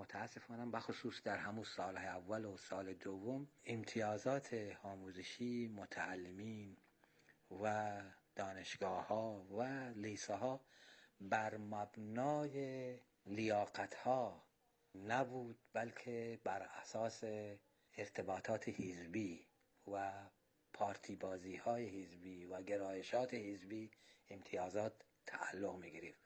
متاسفانه بخصوص در همون سال اول و سال دوم امتیازات آموزشی متعلمین و دانشگاه ها و لیسه ها بر مبنای لیاقت ها نبود، بلکه بر اساس ارتباطات حزبی و پارتی بازی های حزبی و گرایشات حزبی امتیازات تعلق می گرفت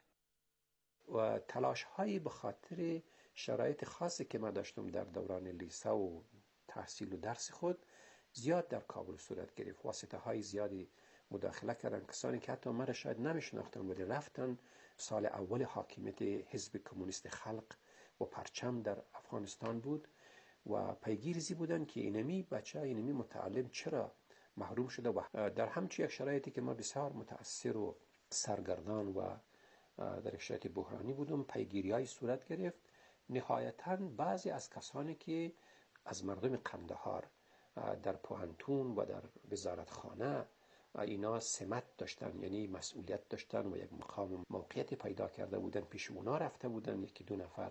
و تلاش هایی به خاطر شرایط خاصی که ما داشتم در دوران لیسه و تحصیل و درس خود زیاد در کابل صورت گرفت. واسطه های زیادی مداخله کردن، کسانی که حتی من را شاید نمیشناختن ولی رفتن. سال اول حاکمیت حزب کمونیست خلق و پرچم در افغانستان بود و پیگیری بودن که اینمی بچه اینمی متعلم چرا محروم شده و در همچین یک شرایطی که ما بسیار متاثر و سرگردان و در یک شرایط بحرانی بودم، پیگیری های صورت گرفت. نهایتاً بعضی از کسانی که از مردم قندهار در پوهنتون و در وزارتخانه اینا سمت داشتن، یعنی مسئولیت داشتن و یک مقام موقعیت پیدا کرده بودن، پیش اونا رفته بودن، یکی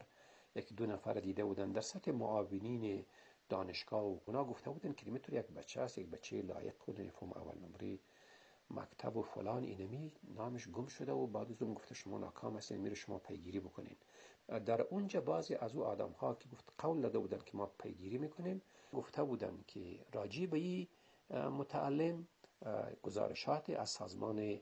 دو نفر دیده بودن در سطح معاونین دانشگاه و اونا گفته بودن که اینطور یک بچه است، یک بچه لایق بود، فرم اول نمره مکتب و فلان، اینمی نامش گم شده و بعد از اون گفته شما ناکام هستین، میره شما پیگیری بکنین. در اونجا بعضی از او آدم ها که گفت قول داده بودن که ما پیگیری میکنیم، گفته بودن که راجی به این متعلم گزارشات از سازمان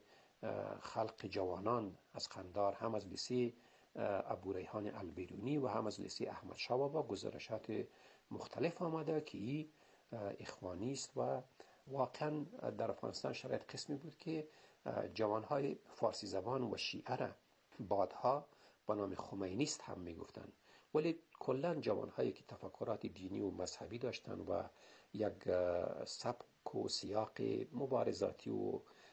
خلق جوانان از قندار، هم از لیسه ابو ریحان البیرونی و هم از لیسه احمد شاه بابا گزارشات مختلف آمده که این اخوانی است و واقعا در افغانستان شرایط قسمی بود که جوانهای فارسی زبان و شیعه را بعدها با نام خمینیست هم میگفتن، ولی کلا جوانهایی که تفکرات دینی و مذهبی داشتن و یک سبک و سیاق مبارزاتی و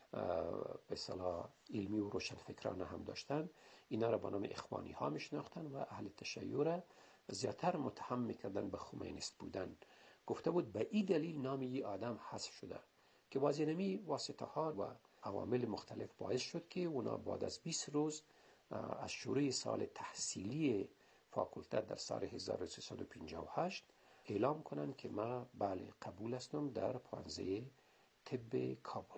به اصطلاح علمی و روشنفکرانه هم داشتن، اینا را با نام اخوانی ها میشناختن و اهل تشیع را زیادتر متهم میکردن به خمینیست بودن. گفته بود به این دلیل نام این آدم حذف شده که بازینمی واسطه ها و عوامل مختلف باعث شد که اونا بعد از 20 روز از شروع سال تحصیلی فاکولته در سال 1358 اعلام کنن که ما بله قبول هستم در پانزه طب کابل.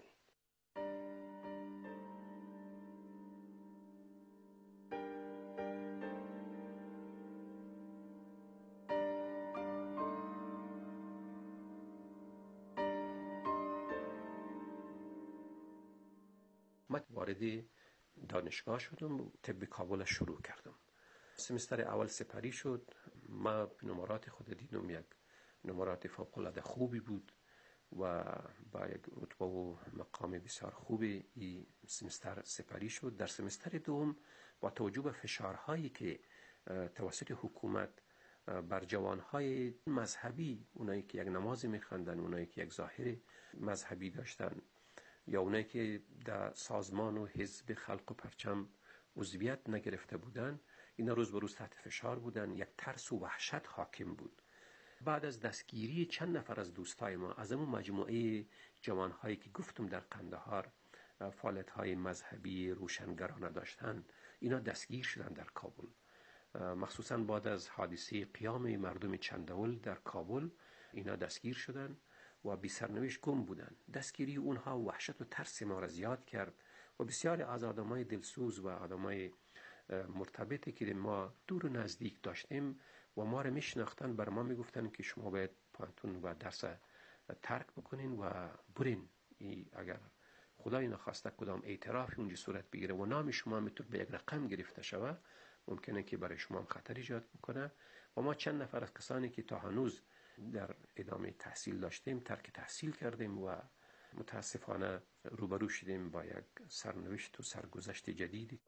من وارد دانشگاه شدم، طب کابل شروع کردم. سمستر اول سپری شد. ما نمرات خود دیدم یک نمرات فوق‌العاده خوبی بود و با یک رتبه و مقام بسیار خوبی این سمستر سپری شد. در سمستر دوم با توجه به فشارهایی که توسط حکومت بر جوانهای مذهبی، اونایی که یک نماز می‌خواندن، اونایی که یک ظاهر مذهبی داشتن یا اونایی که در سازمان و حزب خلق و پرچم عضویت نگرفته بودن، اینا روز به روز تحت فشار بودن. یک ترس و وحشت حاکم بود. بعد از دستگیری چند نفر از دوستای ما از اون مجموعه جوانهایی که گفتم در قندهار فعالیت‌های مذهبی روشنگرانه داشتن، اینا دستگیر شدن در کابل. مخصوصا بعد از حادثه قیام مردم چندول در کابل اینا دستگیر شدن و بی سرنوشت گم بودن. دستگیری اونها وحشت و ترس ما را زیاد کرد و بسیاری از آدمای دلسوز و آدمای مرتبطی که ما دور و نزدیک داشتیم و ما را میشناختن بر ما میگفتن که شما باید پانتون و درس ترک بکنین و برین. اگر خدای نخواسته کدام اعترافی اونجا صورت بگیره و نام شما میتونه به یک رقم گرفته شوه، ممکنه که برای شما هم خطر ایجاد بکنه. و ما چند نفر از کسانی که تا هنوز در ادامه تحصیل داشتیم ترک تحصیل کردیم و متاسفانه روبرو شدیم با یک سرنوشت و سرگذشت جدیدی.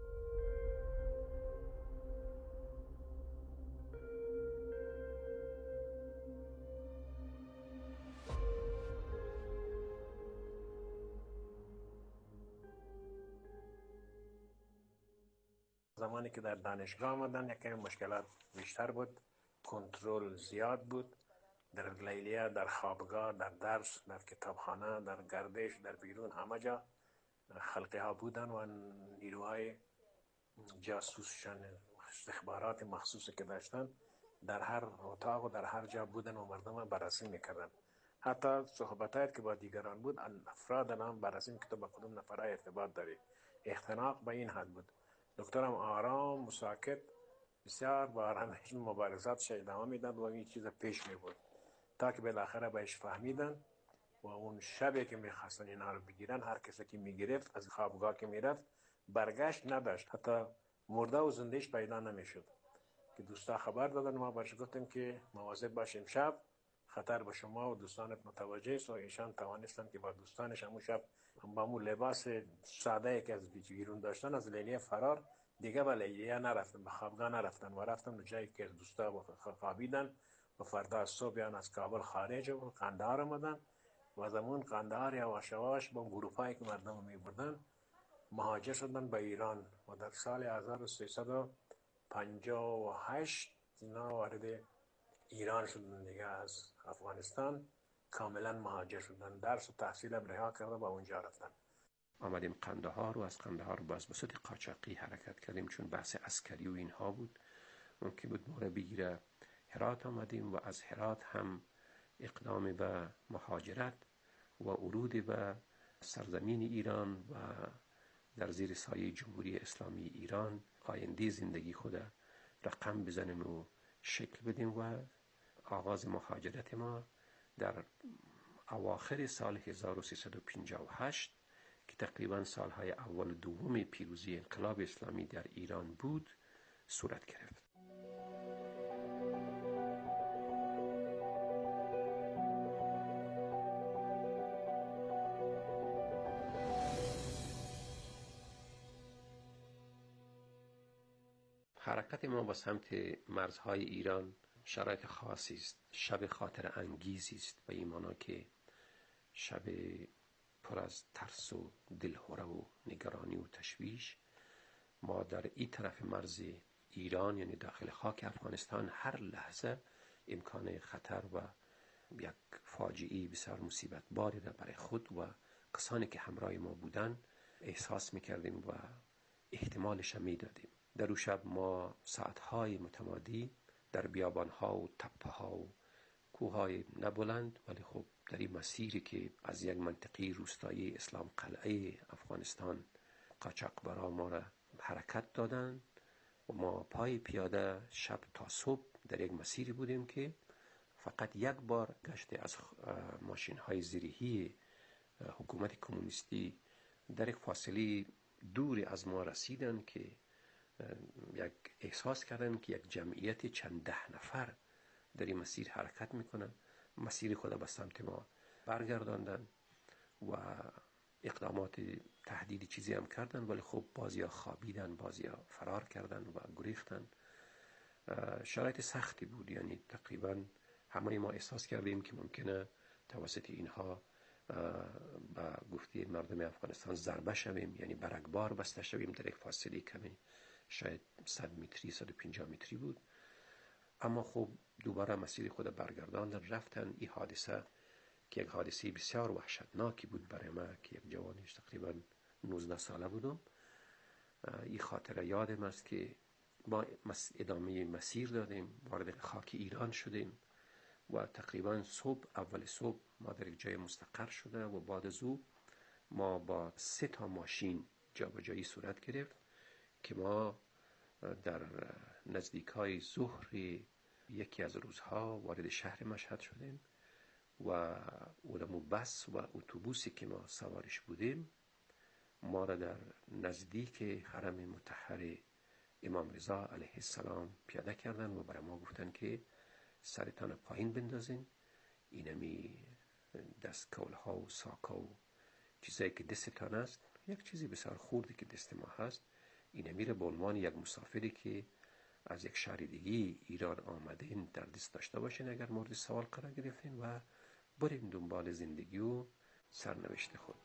زمانی که در دانشگاه آمدن یکی مشکلات بیشتر بود، کنترل زیاد بود در لیلیه، در خوابگاه، در درس، در کتابخانه، در گردش، در بیرون، همه جا خلقی ها بودن و نیروهای جاسوسشان استخبارات مخصوصی که داشتن در هر اتاق و در هر جا بودن و مردم بررسی میکردن. حتی صحبتایی که با دیگران بود افراد هم بررسی میکرد با کدوم نفرای ارتباط داری. اختناق به این حد بود. دکترم آرام و ساکت بسیار با آرامش مبارزاتش ادامه میداد و این چیز پیش می بود تا که بالاخره بهش فهمیدن و اون شبی که میخواستن اینا رو بگیرن هر کسی که میگرفت از خوابگاه که میرفت برگشت نداشت، حتی مرده و زندهش پیدا نمیشد. که دوستا خبر دادن، ما برش گفتیم که مواظب باشیم، شب خطر به شما و دوستانت متوجه است و ایشان توانستن که با دوستانش همون شب با همون لباس ساده که از بیرون داشتن از لیلیه فرار دیگه به لیلیه نرفتن، به خوابگاه نرفتن و رفتن به جایی که دوستا خوابیدن و فردا صبح از کابل خارج و قندهار آمدن و از همون قندهار یواش یواش با گروپایی که مردم می بردن مهاجر شدن به ایران و در سال 1358 اینا وارد ایران شدن دیگه. از افغانستان کاملا مهاجر شدن، درس و تحصیل هم رها کرده با اونجا رفتن. آمدیم قندهار و از قندهار باز به صورت قاچاقی حرکت کردیم چون بحث عسکری و اینها بود، ممکن بود ما را بگیره. هرات آمدیم و از هرات هم اقدام به مهاجرت و ورود به سرزمین ایران و در زیر سایه جمهوری اسلامی ایران آینده زندگی خود رقم بزنیم و شکل بدیم و آغاز مهاجرت ما در اواخر سال 1358 که تقریبا سالهای اول و دوم پیروزی انقلاب اسلامی در ایران بود صورت گرفت. حرکت ما با سمت مرزهای ایران شرایط خاصی است، شب خاطر انگیزی است، به این معنا که شب پر از ترس و دلهره و نگرانی و تشویش. ما در این طرف مرز ایران یعنی داخل خاک افغانستان هر لحظه امکان خطر و یک فاجعه بسیار مصیبت باری را برای خود و کسانی که همراه ما بودن احساس میکردیم و احتمالش هم میدادیم. در اون شب ما ساعتهای متمادی در بیابانها و تپه‌ها و کوههای نبلند ولی خب در این مسیری که از یک منطقه روستایی اسلام قلعه افغانستان قاچاقبرا ما را حرکت دادند و ما پای پیاده شب تا صبح در یک مسیری بودیم که فقط یک بار گشت از ماشین های زیرهی حکومت کمونیستی در یک فاصله دور از ما رسیدن که یک احساس کردن که یک جمعیت چند ده نفر در این مسیر حرکت میکنن. مسیر خود به سمت ما برگرداندن و اقدامات تهدیدی چیزی هم کردن ولی خب بعضیا خوابیدن، بعضیا فرار کردن و گریختن. شرایط سختی بود، یعنی تقریبا همه ما احساس کردیم که ممکنه توسط اینها با گفته مردم افغانستان ضربه شویم، یعنی برگبار بسته شویم در یک فاصله کمی شاید 100 متری 150 متری بود. اما خب دوباره مسیر خود برگرداندن رفتن. این حادثه که یک حادثه بسیار وحشتناکی بود برای ما که یک جوانیش تقریبا 19 ساله بودم، این خاطره یادم است که ما ادامه مسیر دادیم، وارد خاک ایران شدیم و تقریبا صبح اول صبح ما در یک جای مستقر شده و بعد از او ما با 3 تا ماشین جابجایی صورت گرفت که ما در نزدیکای ظهر یکی از روزها وارد شهر مشهد شدیم و اونمو بس و اتوبوسی که ما سوارش بودیم ما را در نزدیک حرم مطهر امام رضا علیه السلام پیاده کردن و برای ما گفتن که سرتان پایین بندازین، اینمی دستکول ها و ساکا و چیزایی که دستتان است، یک چیزی بسیار خوردی که دست ما هست، اینمی را به عنوان یک مسافری که از یک شهر دیگه ایران آمدین در دست داشته باشین اگر مورد سوال قرار گرفتین و برین دنبال زندگی و سرنوشت خود.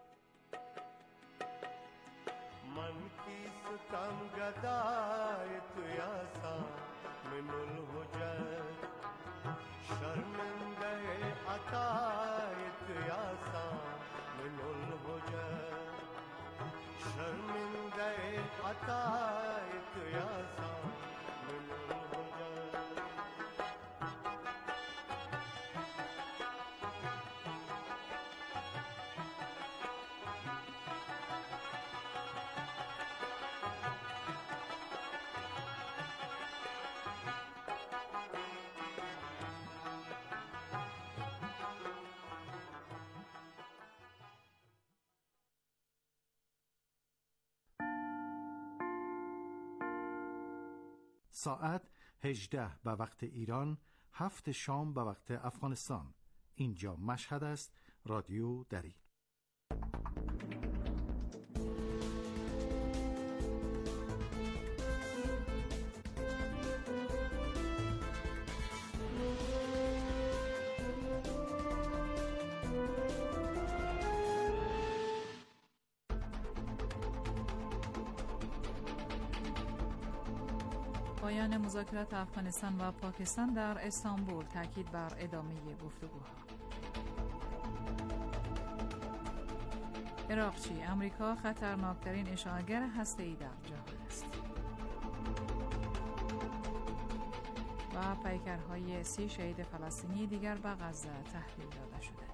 من کی ستم گدای تو یاسا من الحجر شرمنده عطای تو یاسا من الحجر شرمنده عطای تو یاسا ساعت 18 به وقت ایران، 7 شام به وقت افغانستان. اینجا مشهد است، رادیو دری. پایان مذاکرات افغانستان و پاکستان در استانبول، تاکید بر ادامه گفتگوها. عراقچی: امریکا خطرناکترین اشاعه‌گر هسته‌ای در جهان است. و پیکرهای 30 شهید فلسطینی دیگر به غزه تحویل داده شدند.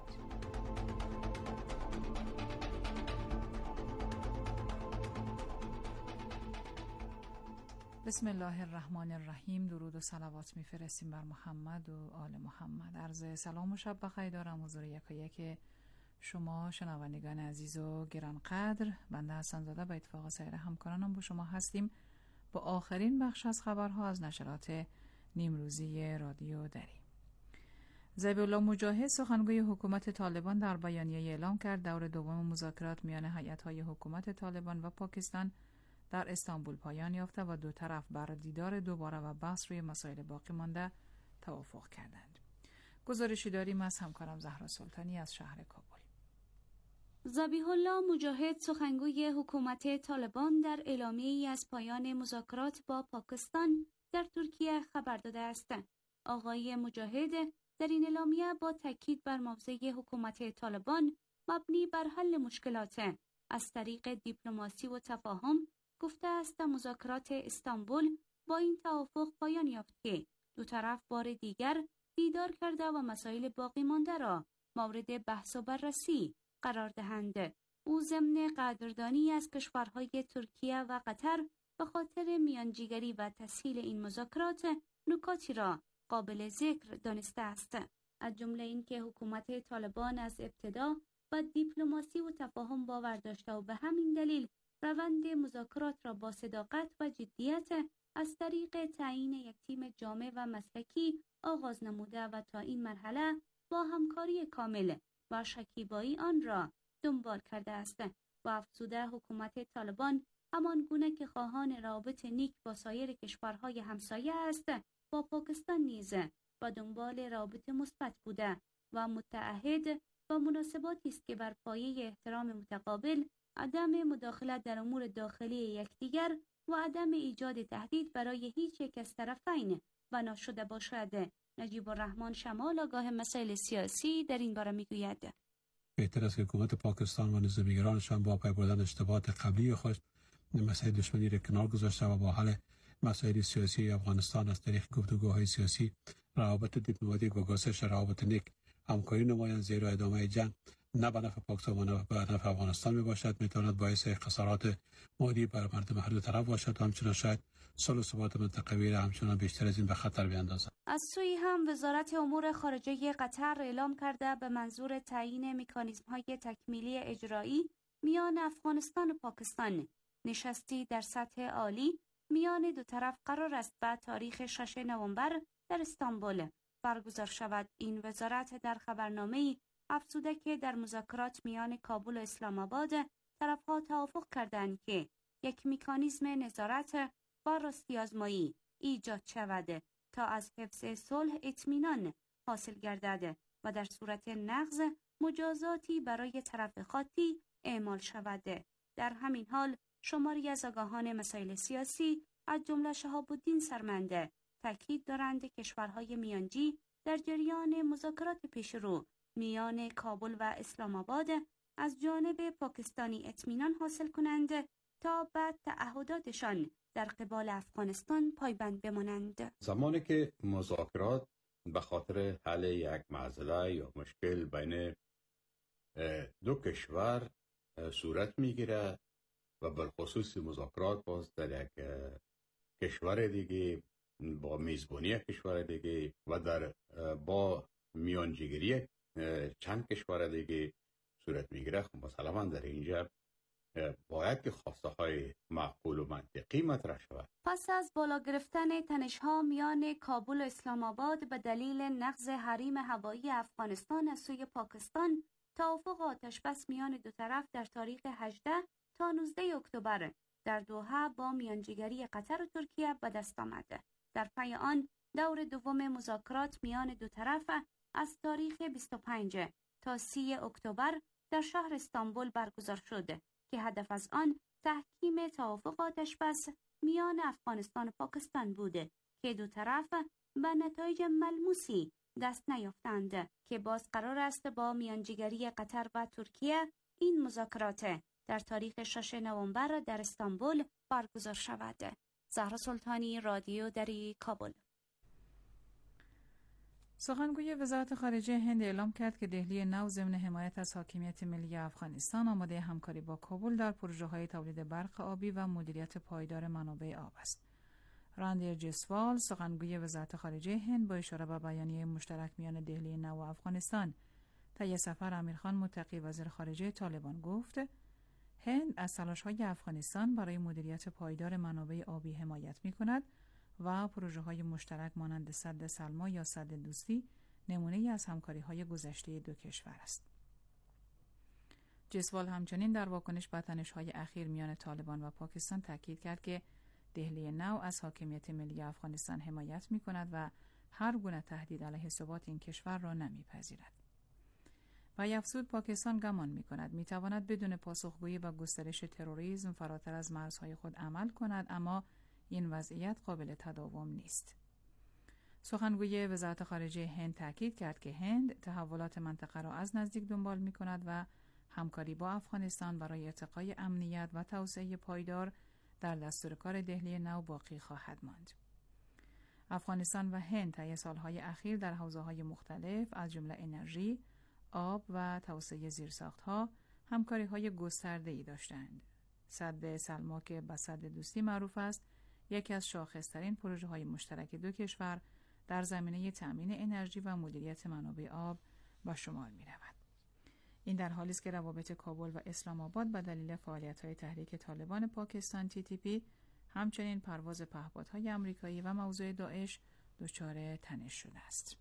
بسم الله الرحمن الرحیم. درود و صلوات میفرستیم بر محمد و آل محمد. عرض سلام و شب بخیر دارم حضور یکایک شما شنوندگان عزیز و گرانقدر. بنده حسن زاده به اتفاق سایر همکارانم با شما هستیم با آخرین بخش از خبرها از نشرات نیمروزی رادیو دری. ذبیح الله مجاهد سخنگوی حکومت طالبان در بیانیه اعلام کرد دور دوم مذاکرات میان هیئت‌های حکومت طالبان و پاکستان در استانبول پایان یافته و دو طرف بر دیدار دوباره و بحث روی مسائل باقی مانده توافق کردند. گزارشی داریم از همکارم زهرا سلطانی از شهر کابل. ذبیح الله مجاهد سخنگوی حکومت طالبان در اعلامیه‌ای از پایان مذاکرات با پاکستان در ترکیه خبر داده است. آقای مجاهد در این اعلامیه با تاکید بر موضع حکومت طالبان مبنی بر حل مشکلات از طریق دیپلماسی و تفاهم گفته است مذاکرات استانبول با این توافق پایان یافت که دو طرف بار دیگر دیدار کرده و مسائل باقی مانده را مورد بحث و بررسی قرار دهند. او ضمن قدردانی از کشورهای ترکیه و قطر به خاطر میانجیگری و تسهیل این مذاکرات نکاتی را قابل ذکر دانسته است، از جمله اینکه حکومت طالبان از ابتدا با دیپلماسی و تفاهم باور داشته و به همین دلیل روند مذاکرات را با صداقت و جدیت از طریق تعیین یک تیم جامع و مسلکی آغاز نموده و تا این مرحله با همکاری کامل و شکیبایی آن را دنبال کرده است. و افزوده حکومت طالبان همان گونه که خواهان روابط نیک با سایر کشورهای همسایه است، با پاکستان نیز و دنبال روابط مثبت بوده و متعهد و مناسباتی است که بر پایه احترام متقابل، عدم مداخلت در امور داخلی یکدیگر و عدم ایجاد تهدید برای هیچ یک از طرفین بنا شده باشد. نجیب الرحمن شمال آگاه مسائل سیاسی در این باره میگوید بهتر است که حکومت پاکستان و نظامیگرانشان با پی بردن اشتباهات قبلی خود مسائل دشمنی را کنار گذاشته و با حل مسائل سیاسی افغانستان از طریق گفتگوهای سیاسی، روابط دیپلماتیک و گسترش روابط نیک همکاری نمایند، زیرا ادامه جنگ نه به نفع پاکستان و نه به نفع افغانستان میباشد، میتواند باعث خسارات مادی بر مردم هر دو طرف باشد و همچنین شاید صلح و ثبات منطقوی را همچنان بیشتر از این به خطر بیاندازد. از سوی هم وزارت امور خارجه قطر اعلام کرده به منظور تعیین مکانیزم‌های تکمیلی اجرایی میان افغانستان و پاکستان نشستی در سطح عالی میان دو طرف قرار است به تاریخ 6 نوامبر در استانبول برگزار شود. این وزارت در خبرنامه‌ای افزوده که در مذاکرات میان کابل و اسلام آباد طرف‌ها توافق کردند که یک مکانیزم نظارت و راستی آزمایی ایجاد شود تا از حفظ صلح اطمینان حاصل گردد و در صورت نقض مجازاتی برای طرف خاطی اعمال شود. در همین حال شماری از آگاهان مسائل سیاسی از جمله شهاب الدین سرمنده تاکید دارند کشورهای میانجی در جریان مذاکرات پیشرو میان کابل و اسلام آباد از جانب پاکستانی اطمینان حاصل کنند تا بعد تعهداتشان در قبال افغانستان پایبند بمانند. زمانی که مذاکرات به خاطر حل یک معضله یا مشکل بین دو کشور صورت میگیره و بالخصوص مذاکرات باز در یک کشور دیگه با میزبانی کشور دیگه و در با میانجیگری چند کشور دیگه صورت میگیره، خب مسلما در اینجا باید که خواسته های معقول و منطقی مطرح شود. پس از بالا گرفتن تنش‌ها میان کابل و اسلام آباد به دلیل نقض حریم هوایی افغانستان از سوی پاکستان، توافق آتشبس میان دو طرف در تاریخ 18 تا 19 اکتبر در دوحه با میانجیگری قطر و ترکیه به دست آمد. در پی آن دور دوم مذاکرات میان دو طرف از تاریخ 25 تا 30 اکتبر در شهر استانبول برگزار شد که هدف از آن تحکیم توافق آتشبس میان افغانستان و پاکستان بوده که دو طرف به نتایج ملموسی دست نیافتند که باز قرار است با میانجیگری قطر و ترکیه این مذاکرات در تاریخ 6 نوامبر در استانبول برگزار شود. زهرا سلطانی، رادیو دری، کابل. سخنگوی وزارت خارجه هند اعلام کرد که دهلی نو ضمن حمایت از حاکمیت ملی افغانستان آماده همکاری با کابل در پروژه‌های تولید برق آبی و مدیریت پایدار منابع آب است. راندیر جسوال، سخنگوی وزارت خارجه هند، با اشاره به بیانیه مشترک میان دهلی نو و افغانستان طی سفر امیرخان متقی وزیر خارجه طالبان گفت هند از تلاش‌های افغانستان برای مدیریت پایدار منابع آبی حمایت می‌کند و پروژه‌های مشترک مانند سد سلما یا سد دوستی نمونه‌ای از همکاری‌های گذشته دو کشور است. جسوال همچنین در واکنش به تنش‌های اخیر میان طالبان و پاکستان تاکید کرد که دهلی نو از حاکمیت ملی افغانستان حمایت می‌کند و هر گونه تهدید علیه ثبات این کشور را نمی‌پذیرد. و افزود پاکستان گمان می‌کند می‌تواند بدون پاسخگویی به گسترش تروریسم فراتر از مرزهای خود عمل کند، اما این وضعیت قابل تداوم نیست. سخنگوی وزارت خارجه هند تاکید کرد که هند تحولات منطقه را از نزدیک دنبال می‌کند و همکاری با افغانستان برای ارتقای امنیت و توسعه پایدار در دستورکار دهلی نو باقی خواهد ماند. افغانستان و هند طی سالهای اخیر در حوزه‌های مختلف از جمله انرژی، آب و توسعه زیرساخت‌ها همکاری‌های گسترده‌ای داشتند. سد سلما که به سد دوستی معروف است، یکی از شاخص‌ترین پروژه‌های مشترک دو کشور در زمینه تأمین انرژی و مدیریت منابع آب به شمار می‌رود. این در حالی است که روابط کابل و اسلام آباد به دلیل فعالیت‌های تحریک طالبان پاکستان TTP، همچنین پرواز پهپادهای آمریکایی و موضوع داعش دچار تنش شده است.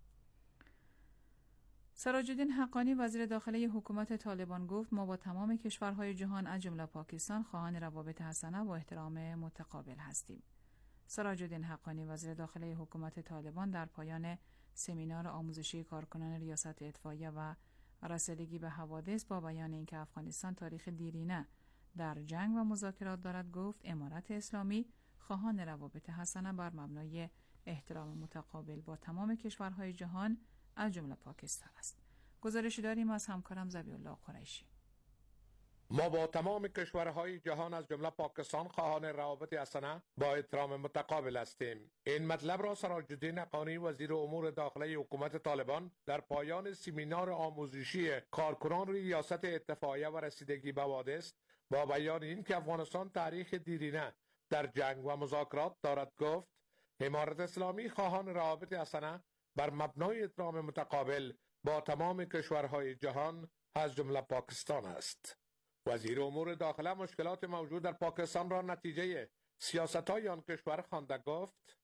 سراج الدین حقانی، وزیر داخلی حکومت طالبان، گفت ما با تمام کشورهای جهان از جمله پاکستان خواهان روابط حسنه و احترام متقابل هستیم. سراج الدین حقانی، وزیر داخلی حکومت طالبان، در پایان سمینار آموزشی کارکنان ریاست اطفائیه و رسیدگی به حوادث با بیان اینکه افغانستان تاریخ دیرینه در جنگ و مذاکرات دارد گفت امارت اسلامی خواهان روابط حسنه بر مبنای احترام متقابل با تمام کشورهای جهان از جمله پاکستان است. گزارشی داریم از همکارم ذبیح‌الله قریشی. ما با تمام کشورهای جهان از جمله پاکستان خواهان روابط حسنه با احترام متقابل هستیم. این مطلب را سراج الدین حقانی، وزیر امور داخلی حکومت طالبان، در پایان سمینار آموزشی کارکنان ریاست اتفاقیه و رسیدگی به حوادث با بیان این که افغانستان تاریخ دیرینه در جنگ و مذاکرات دارد گفت امارت اسلامی خواهان روابط حسنه بر مبنای احترام متقابل با تمام کشورهای جهان از جمله پاکستان است. وزیر امور داخله مشکلات موجود در پاکستان را نتیجه سیاست‌های آن کشور خوانده گفت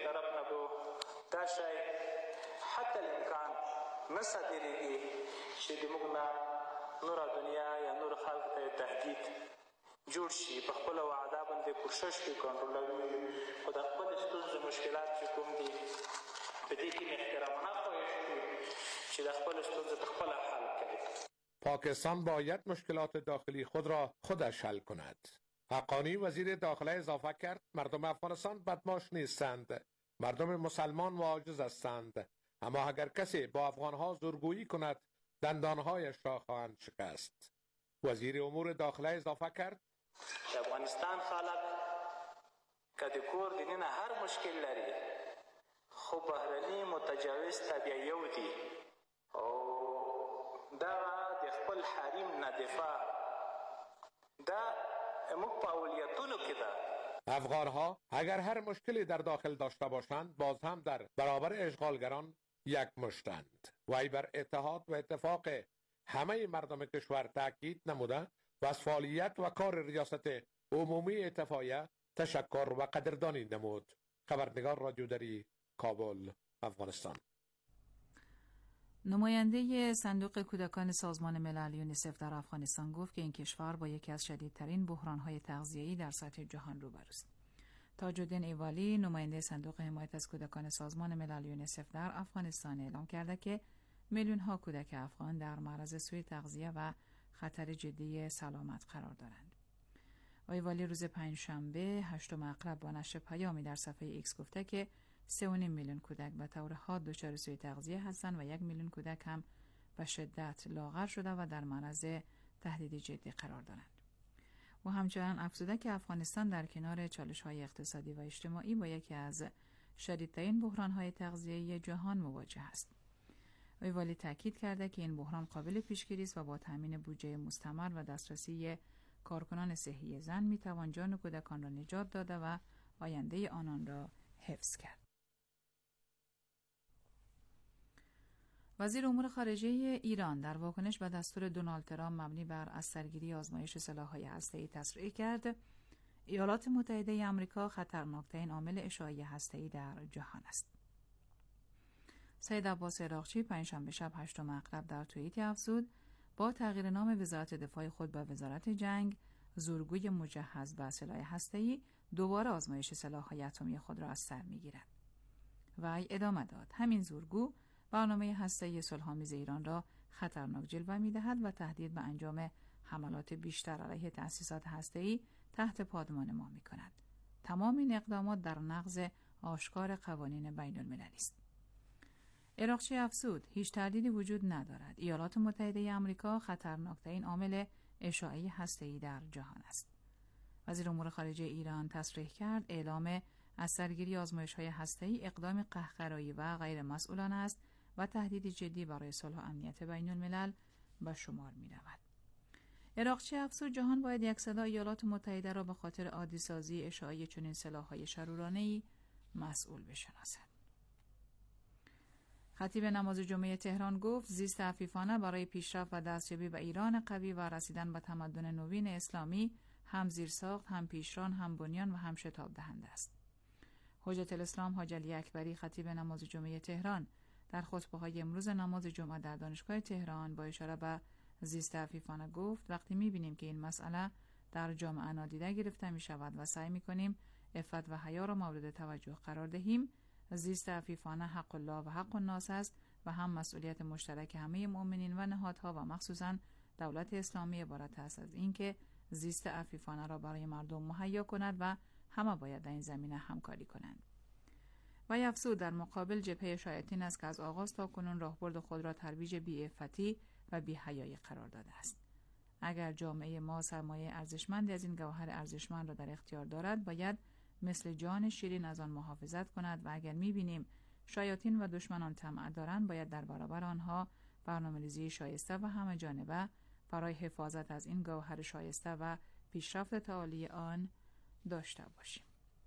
حتی الامکان نصدریږي چې د موږ نه نور دنیا یا نور خلق ته تهدید جوړ شي، په خپل وعده باندې کوشش کوي کنټرولوي خو د خپل ستونزو مشکلات چې کوم دي په دې کې احترامونه خواهش کوي چې د خپل ستونزو په خپل حل کوي. پاکستان باید مشکلات داخلی خود را خودش حل کند. حقانی وزیر داخله اضافه کرد مردم افغانستان بدماش نیستند، مردم مسلمان و عاجز هستند، اما اگر کسی با افغانها زورگویی کند دندانهایش را خواهند شکست. وزیر امور داخله اضافه کرد افغانستان خلک که د کور دننه هر مشکل لري خو بهرني متجاوز تبعیو دي او دا د خپل حریم نه دفاع دا موږ په اولویتونو کې ده. افغانها اگر هر مشکلی در داخل داشته باشند باز هم در برابر اشغالگران یک مشتند. وی بر اتحاد و اتفاق همه مردم کشور تاکید نموده و از فعالیت و کار ریاست عمومی اتفاقیه تشکر و قدردانی نمود. خبرنگار رادیو دری، کابل، افغانستان. نماینده صندوق کودکان سازمان ملل یونیسف در افغانستان گفت که این کشور با یکی از شدیدترین بحران‌های تغذیه‌ای در سطح جهان روبروست. تاج الدین ایوالی، نماینده صندوق حمایت از کودکان سازمان ملل یونیسف در افغانستان، اعلام کرده که میلیون‌ها کودک افغان در معرض سوء تغذیه و خطر جدی سلامت قرار دارند. ایوالی روز پنجشنبه 8 مقرب با نشر پیامی در صفحه ایکس گفته که 3.5 میلیون کودک به طور حاد دچار سوء تغذیه هستند و 1 میلیون کودک هم به شدت لاغر شده و در معرض تهدید جدی قرار دارند. و همچنین افزوده که افغانستان در کنار چالش‌های اقتصادی و اجتماعی با یکی از شدیدترین بحران‌های تغذیه‌ای جهان مواجه است. ایوالی تاکید کرده که این بحران قابل پیشگیری است و با تامین بودجه مستمر و دسترسی کارکنان صحی زن می‌توان جان کودکان را نجات داده و آینده آنان را حفظ کرد. وزیر امور خارجه ایران در واکنش به دستور دونالد ترامپ مبنی بر از سرگیری آزمایش سلاح‌های هسته‌ای تصریح کرد ایالات متحده آمریکا خطرناکترین عامل اشعاعی هسته‌ای در جهان است. سید عباس عراقچی پنجشنبه شب 8 مقرب در توییتی افزود با تغییر نام وزارت دفاع خود به وزارت جنگ، زورگوی مجهز به سلاح هسته‌ای دوباره آزمایش سلاح‌های اتمی خود را از سر می‌گیرد. وی ادامه داد همین زورگو برنامه هسته‌ای صلح‌آمیز ایران را خطرناک جلوه می‌دهد و تهدید به انجام حملات بیشتر علیه تأسیسات هسته‌ای تحت پادمان ما می‌کند. تمام این اقدامات در نقض آشکار قوانین بین‌المللی است. عراقچی افزود هیچ تردیدی وجود ندارد. ایالات متحده آمریکا خطرناکترین عامل اشعاعی هسته‌ای در جهان است. وزیر امور خارجه ایران تصریح کرد اعلام از سرگیری آزمایش‌های هسته‌ای اقدام قهرایی و غیر مسئولانه است و تهدید جدی برای صلح و امنیت بین‌الملل به شمار می‌رود. عراقچی افزود جهان باید یک صدا ایالات متحده را به خاطر عادی‌سازی اشاعه چنین سلاح‌های شرورانه‌ای مسئول بشناسد. خطیب نماز جمعه تهران گفت زیست عفیفانه برای پیشرفت و دستیابی به ایران قوی و رسیدن به تمدن نوین اسلامی هم زیرساخت، هم پیشران، هم بنیان و هم شتاب دهنده است. حجت الاسلام حاج علی اکبری خطیب نماز جمعه تهران در خطبه‌های امروز نماز جمعه در دانشگاه تهران با اشاره به زیست عفیفانه گفت وقتی می‌بینیم که این مسئله در جامعه نادیده گرفته می‌شود و سعی می‌کنیم عفت و حیا را مورد توجه قرار دهیم، زیست عفیفانه حق الله و حق الناس است و هم مسئولیت مشترک همه مؤمنین و نهادها و مخصوصاً دولت اسلامی عبارت است از اینکه زیست عفیفانه را برای مردم مهیا کند و همه باید در این زمینه همکاری کنند. و افزود در مقابل جبهه شیاطین است که از آغاز تا کنون راهبرد خود را ترویج بی‌عفتی و بی‌حیایی قرار داده است. اگر جامعه ما سرمایه ارزشمندی از این گوهر ارزشمند را در اختیار دارد باید مثل جان شیرین از آن محافظت کند و اگر می‌بینیم شیاطین و دشمنان طمع دارند باید در برابر آنها برنامه‌ریزی شایسته و همه جانبه برای حفاظت از این گوهر شایسته و پیشرفت تعالی آن داشته باشیم.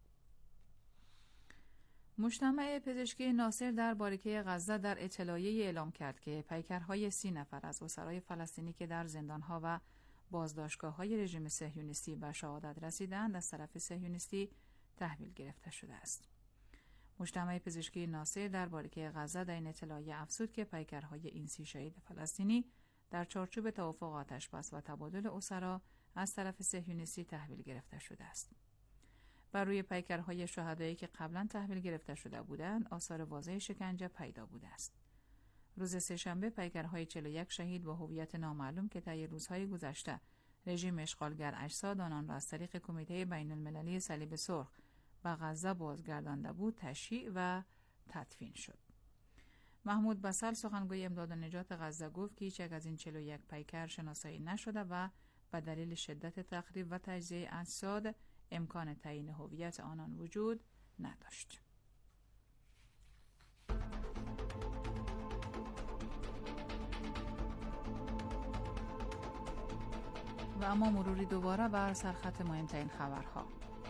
مجتمع پزشکی ناصر در باریکه غزه در اطلاعیه اعلام کرد که پیکرهای 30 نفر از اسرای فلسطینی که در زندانها و بازداشتگاه‌های رژیم صهیونیستی به شهادت رسیدند از طرف صهیونیستی تحویل گرفته شده است. مجتمع پزشکی ناصر در باریکه غزه در این اطلاعیه افزود که پیکرهای این 30 شهید فلسطینی در چارچوب توافق آتش‌بس و تبادل اسرا از طرف صهیونیستی تحویل گرفته شده است. بر روی پیکرهای شهدایی که قبلا تحویل گرفته شده بودند آثار واضح شکنجه پیدا بوده است. روز سه‌شنبه پیکرهای 41 شهید با هویت نامعلوم که طی روزهای گذشته رژیم اشغالگر اجساد آنان را از طریق کمیته بین‌المللی صلیب سرخ به غزه بازگردانده بود تشییع و تدفین شد. محمود بسل سخنگوی امداد و نجات غزه گفت که هیچ یک از این 41 پیکر شناسایی نشده و به دلیل شدت تخریب و تجزیه اجساد امکان تعیین هویت آنان وجود نداشت. و اما مروری دوباره بر سرخط مهمترین خبرها.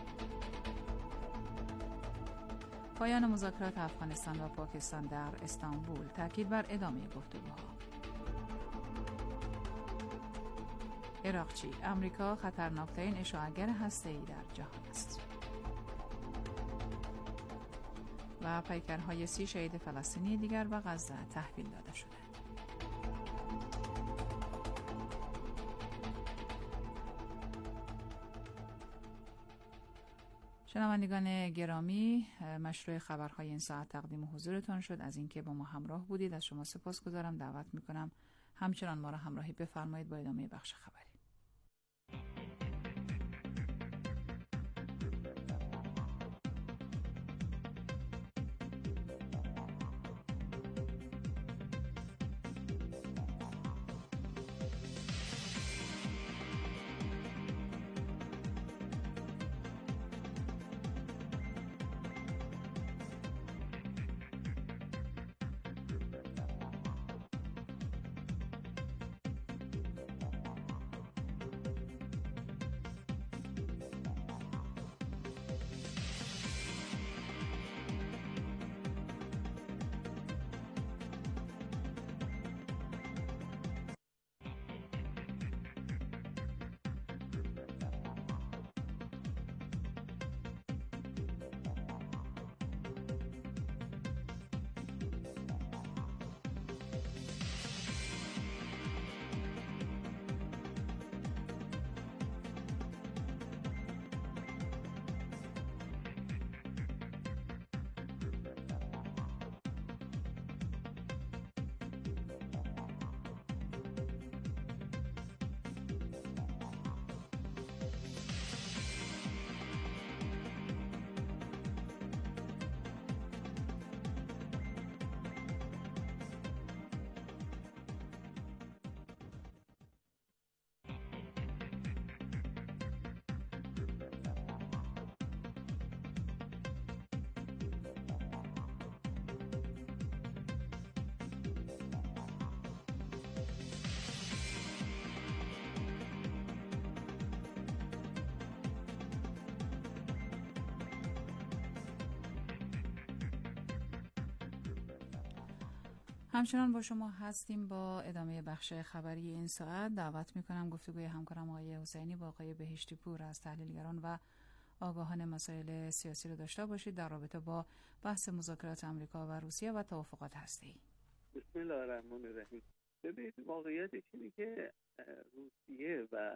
پایان مذاکرات افغانستان و پاکستان در استانبول، تاکید بر ادامه گفتگوها. عراقچی: امریکا خطرناکترین اشاعه‌گر هسته‌ای در جهان است. و پیکرهای 30 شهید فلسطینی دیگر به غزه تحویل داده شده. شنوندگان گرامی، مشروع خبرهای این ساعت تقدیم حضورتان شد. از اینکه با ما همراه بودید از شما سپاسگزارم. دعوت میکنم همچنان ما را همراهی بفرمایید با ادامه بخش خبری. همچنان با شما هستیم با ادامه بخش خبری این ساعت. دعوت میکنم گفتگوی همکارم آقای حسینی با آقای بهشتی پور از تحلیلگران و آگاهان مسائل سیاسی رو داشته باشید در رابطه با بحث مذاکرات آمریکا و روسیه و توافقات هسته‌ای. بسم الله الرحمن الرحیم. ببینید واقعیتش اینه که روسیه و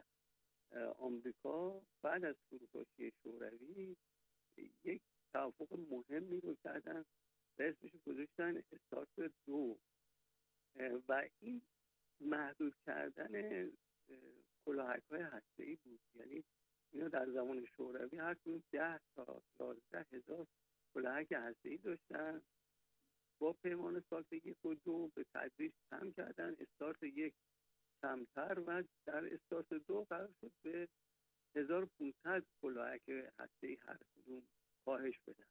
آمریکا بعد از فروپاشی شوروی یک توافق مهمی رو کردن و اسمش گذاشتن استارت 2 و این محدود کردن کلاهک‌های هسته‌ای بود. یعنی اینا در زمان شوروی هر کدوم 10 تا 11 هزار کلاهک هسته‌ای داشتن. با پیمان استارت 1 و 2 به تدریج کم کردن. استارت 1 کمتر و در استارت 2 قرار شد به 1500 کلاهک هسته‌ای هر کدوم کاهش بدن.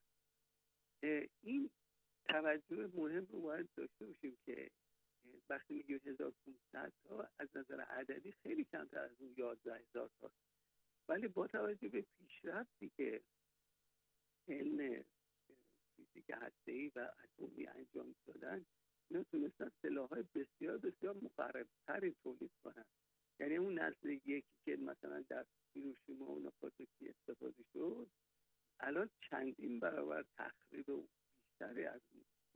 این توجه مهم رو باید داشته باشیم که وقتی میگیم 1500 تا از نظر عددی خیلی کمتر از اون 11000 تا، ولی با توجه به پیشرفتی که علم فیزیک هسته‌ای و اتمی انجام دادن، اینا تونستن سلاح‌های بسیار بسیار مخرب‌تری تولید کنن. یعنی اون نسل یکی که مثلا در هیروشیما و ناگازاکی استفاده شد الان چندین برابر تخریب و بیشتری از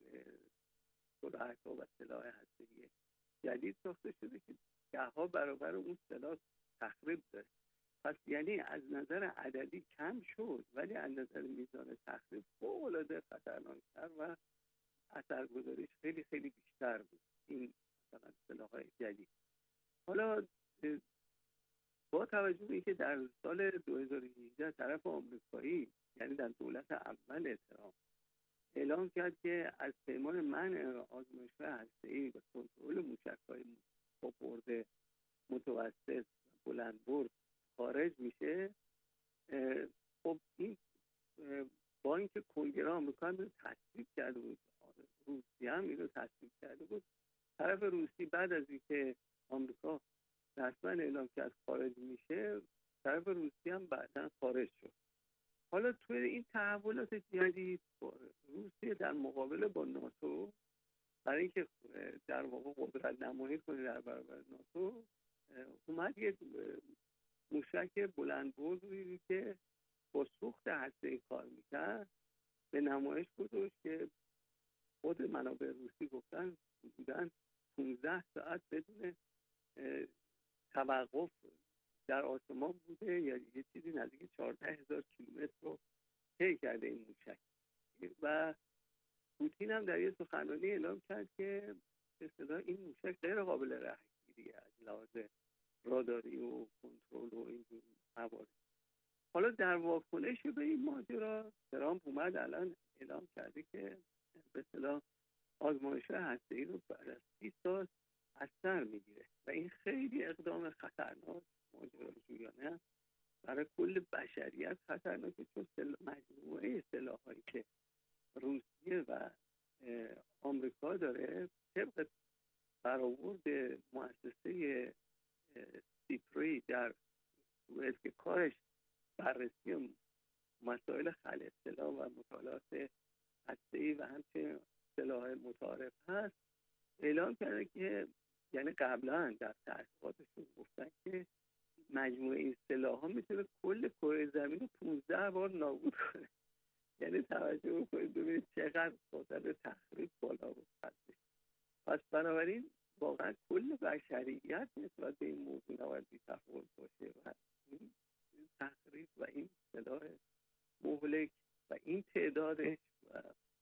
کلاهک‌ها و سلاح هسته‌ای جدید ساخته شده که 10 برابر اون سلاح تخریب داره. پس یعنی از نظر عددی کم شد ولی از نظر میزان تخریب فوق‌العاده خطرناک‌تر و اثرگذاریش خیلی خیلی بیشتر بود این مثلا سلاح‌های جدید. حالا با توجه به اینکه در سال 2018 طرف آمریکایی یعنی در دولت اول ترامپ اعلام کرد که از پیمان منع آزمایش‌های هسته‌ای و کنترل موشک‌های با برد متوسط و بلند برد خارج میشه، خب این با اینکه کنگره آمریکا رو تصویب کرده بود، روسیه هم این رو تصویب کرده بود، طرف روسی بعد از اینکه آمریکا رسما اعلام کرد خارج میشه، طرف روسی هم بعداً خارج شد. حالا توی این تحولات جدید روسیه در مقابله با ناتو برای اینکه در واقع قدرت نمایی کنه در برابر ناتو اومد یک موشک بلند بردی که با سوخت هسته‌ای کار میکرد به نمایش گذاشت که خود منابع روسی گفتن حدوداً 15 ساعت بدون توقف در آسمان بوده یا یه چیزی نزدیک 14,000 کیلومتر رو طی کرده این موشک. و پوتین هم در یه سخنرانی اعلام کرد که به اصطلاح این موشک غیر قابل رهگیریه از لحاظ راداری و کنترل و اینجور موارد. حالا در واکنش به این ماجرا ترامپ اومد الان اعلام کرده که به اصطلاح آزمایش‌های هسته‌ای رو بعد از 30 سال از سر میگیره و این خیلی اقدام خطرناک ماجراجویانه برای کل بشریت خطرناکه، چون مجموعه سلاح‌هایی که روسیه و آمریکا داره طبق برآورد مؤسسه سیپری در سوئد که کارش بررسی مسائل خلع سلاح و مطالعات هسته‌ای و همچنین سلاح متعارف هست، اعلام کرده که یعنی قبلا در تحقیقاتشون گفتن که مجموعه این سلاح ها میتونه کل کره زمین رو 15 بار نابود کنه. یعنی توجه بکنید ببینید چقدر قدرت تخریب بالا هستش. پس بنابراین واقعا کل بشریت نسبت به این موضوع نباید بی‌تفاوت باشه و این تخریب و این سلاح مهلک و این تعدادش و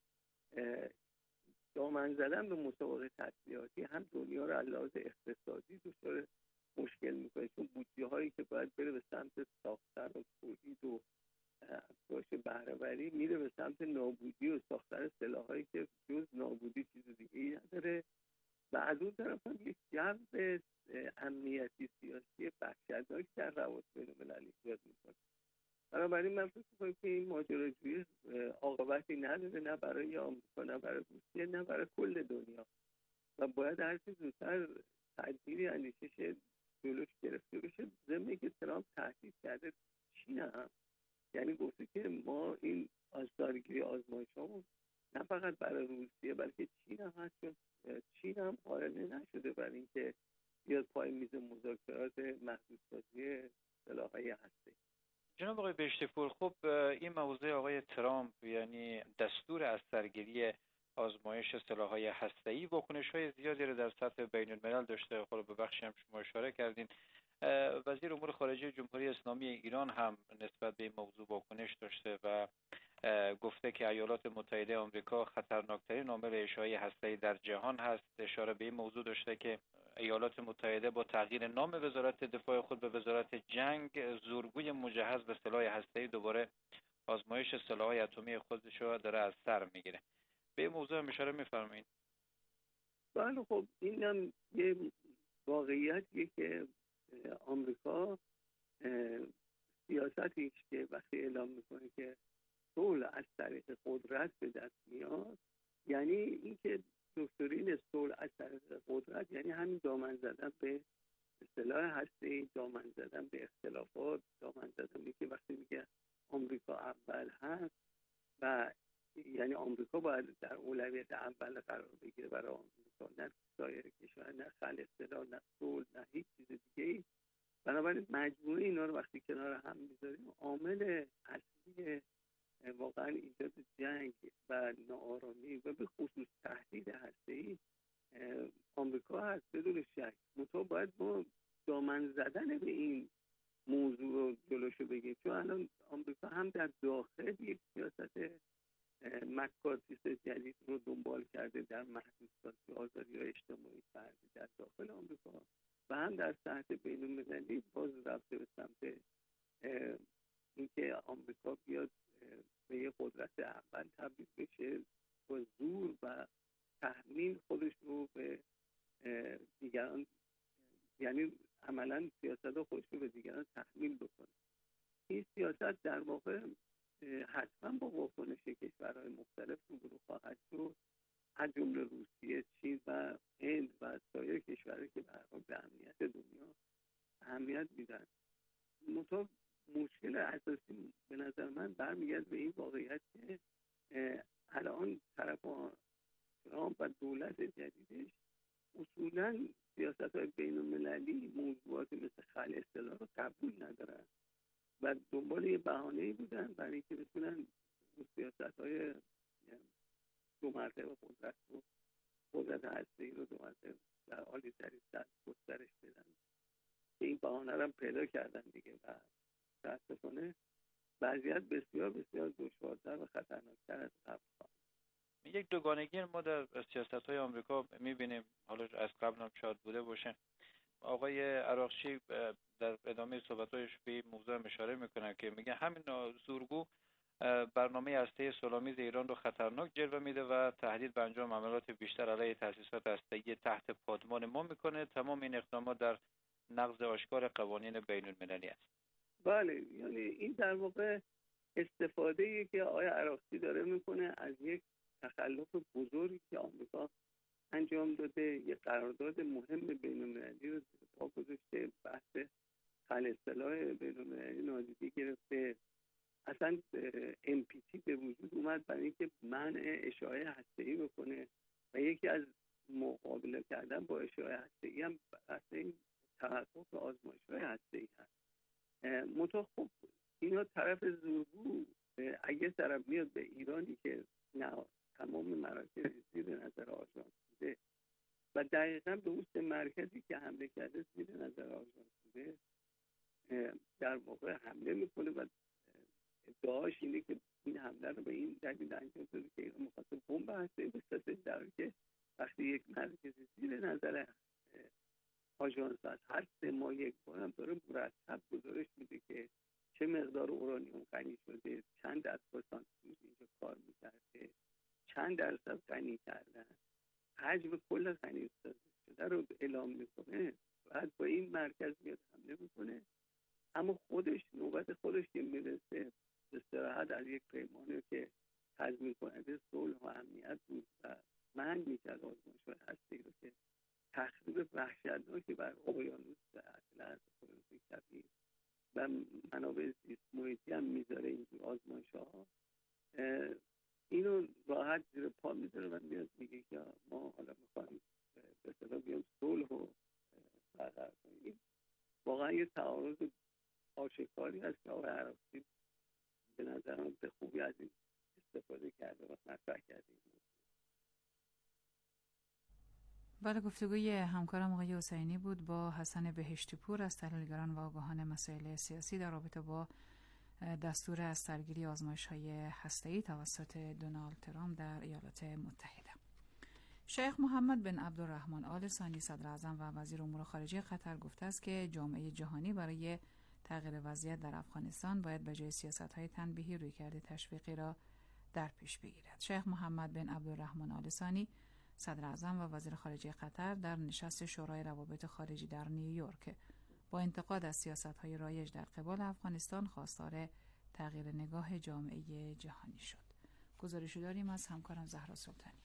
دامن زدن به مسابقه تسلیحاتی هم دنیا رو از لحاظ اقتصادی دچار مشکل میکنه، چون بودجه هایی که باید بره به سمت ساختن و تولید و افزایش بهره‌وری میره به سمت نابودی و ساختن سلاحایی که جز نابودی چیز دیگه ای نداره. و از اون طرف هم یک جو امنیتی سیاسی وحشتناک در روابط بین‌المللی ایجاد میکنه. بنابراین من فکر می‌کنم که این ماجراجویی عاقبتی نداره، نه برای آمریکا، نه برای روسیه، نه برای کل دنیا و باید هر چه زودتر تدبیری اندیشش جلوش گرفته بشه. ضمن که ترامپ تهدید کرده چین هم، یعنی گفته که ما این سالگیری آزمایش‌هامون نه فقط برای روسیه بلکه چین هم هست، چون چین هم قائل نشده برای اینکه بیاد پای میز مذاکرات محدودسازی سلاح‌های هسته‌ای. جناب آقای بهشتی‌پور، خب این موضوع آقای ترامپ یعنی دستور از سرگیری آزمایش سلاح‌های هسته‌ای واکنش‌های زیادی رو در سطح بین‌الملل داشته. خب به بخشی هم شما اشاره کردین. وزیر امور خارجه جمهوری اسلامی ایران هم نسبت به این موضوع واکنش داشته و گفته که ایالات متحده آمریکا خطرناکترین عامل اشاعه هسته‌ای در جهان هست. اشاره به این موضوع داشته که ایالات متحده با تغییر نام وزارت دفاع خود به وزارت جنگ زورگوی مجهز به سلاح هسته‌ای دوباره آزمایش سلاح‌های اتمی خودش رو داره از سر میگیره. به این موضوع هم اشاره می‌فرمایید؟ بله، خب این هم یه واقعیتیه که آمریکا سیاستی که وقتی اعلام میکنه که صلح از طریق قدرت به دست میاد، یعنی اینکه دکترین صلح از طریق قدرت یعنی همین دامن زدن به سلاح هسته‌ای، دامن زدن به اختلافات، دامن زدن که وقتی میگه آمریکا اول هست و یعنی آمریکا باید در اولویت اول قرار بگیره برای آمریکا، نه سایر کشور، نه خلع سلاح، نه صلح، نه هیچ چیز دیگه‌ای. بنابراین مجموعه اینا رو وقتی کنار هم میذاریم، عامل اصلی واقعا ایجاد جنگ و ناآرامی و به خصوص تهدید هسته‌ای آمریکا هست بدون شک. منتها باید ما دامن زدن به این موضوع رو جلوشو بگیریم، چون الان آمریکا هم در داخل یک سیاست مکارتیست جدید رو دنبال کرده در محدودسازی آزادی‌های اجتماعی فردی در داخل آمریکا و هم در سطح بین‌المللی باز رفته به سمت اینکه آمریکا بیاد به یه قدرت اول تبدیل بشه، با زور و تحمیل خودش رو به دیگران، یعنی عملا سیاست خودش رو به دیگران تحمیل بکنه. این سیاست در واقع حتما با واکنش کشورهای مختلف روبرو خواهد شد، از جمله روسیه، چین و هند و سایر کشورهایی که به هر حال به امنیت دنیا اهمیت میدن. منتها مشکل اساسی به نظر من برمیگرده به این واقعیت که الان طرف ترامپ و دولت جدیدش اصولاً سیاست‌های بین‌المللی موضوعات مثل خلع اصطلاح رو قبول ندارن و دنبال یه بهانه‌ای بودن برای اینکه بتونن سیاست‌های دو مرتبه قدرت هسته‌ای رو دو مرتبه در حالی تری گسترش بدن. این بهانه رو هم پیدا کردن دیگه و متأسفانه وضعیت بسیار بسیار دشوارتر و خطرناکتر از قبل خواهد. یک دوگانگی ما در سیاست‌های آمریکا می‌بینیم، حالا از قبل هم شاید بوده باشه. آقای عراقچی در ادامه صحبت‌هایش به این موضوع اشاره می‌کنه که میگه همین زورگو برنامه هسته‌ای صلح‌آمیز ایران رو خطرناک جلوه میده و تهدید به انجام عملیات بیشتر علیه تأسیسات هسته‌ای تحت پادمان ما میکنه. تمام این اقدامات در نقض آشکار قوانین بین‌المللی است. بله، یعنی این در واقع استفاده‌ای که آقای عراقچی داره میکنه از یک تخلف بزرگی که آمریکا انجام داده، یک قرارداد مهم بین‌المللی رو زیر پا گذاشته، بحث خلع اصطلاح بین‌المللی نادیده گرفته، اصلا NPT به وجود اومد برای اینکه منع اشاعه هسته‌ای بکنه و یکی از مقابله کردن با اشاعه هسته‌ای هم اصلا تحقق آزمایش‌های هسته‌ای هست. منتها خب اینا طرف زورگو اگه طرف میاد به ایرانی که نه تمام مراکز زیر نظر آژانس بوده و دقیقاً به اون مرکزی که حمله کرده زیر نظر آژانس بوده در واقع حمله میکنه و ادعاش اینه که این حمله رو به این دلیل انجام داده که ایران می‌خواسته بمب هسته‌ای بسازه، در حالی که وقتی یک مرکز زیر نظر آژانس هست هر 3 ماه یک بار هم داره مرتب گزارش میده که چه مقدار اورانیوم غنی شده، چند درصد سانتریفیوژ اینجا کار میکرده، چند درصد غنی کردن، حجم کل غنی شده رو اعلام میکنه. بعد با این مرکز میاد حمله میکنه، اما خودش نوبت خودش که میرسه استراحت از یک پیمانی که تضمین کننده صلح و امنیت بود و منع میکرد آزمایش‌های هسته‌ای رو که تخریب وحشتناکی بر اقیانوس اطلس، اقیانوس کبیر و منابع زیست محیطی هم میذاره اینجور آزمایش‌ها، اینو راحت زیر پا میذاره و میاد میگه که ما حالا میخوایم به اصطلاح بیام صلح رو برقرار کنیم. واقعا یه تعارض آشکاری هست که آقای عراقچی به نظر من به خوبی از این استفاده کرده و مطرح کرده. بله، گفتگوی همکارم آقای حسینی بود با حسن بهشتی پور از تحلیلگران و آگاهان مسائل سیاسی در رابطه با دستور از سرگیری آزمایش‌های هسته‌ای توسط دونالد ترامپ در ایالات متحده. شیخ محمد بن عبدالرحمن آل ثانی صدر اعظم و وزیر امور خارجه قطر گفته است که جامعه جهانی برای تغییر وضعیت در افغانستان باید به جای سیاست‌های تنبیهی رویکرد تشویقی را در پیش بگیرد. شیخ محمد بن عبدالرحمن آل ثانی صدر اعظم و وزیر خارجه قطر در نشست شورای روابط خارجی در نیویورک با انتقاد از سیاست‌های رایج در قبال افغانستان خواستار تغییر نگاه جامعه جهانی شد. گزارشی داریم از همکارم زهرا سلطانی.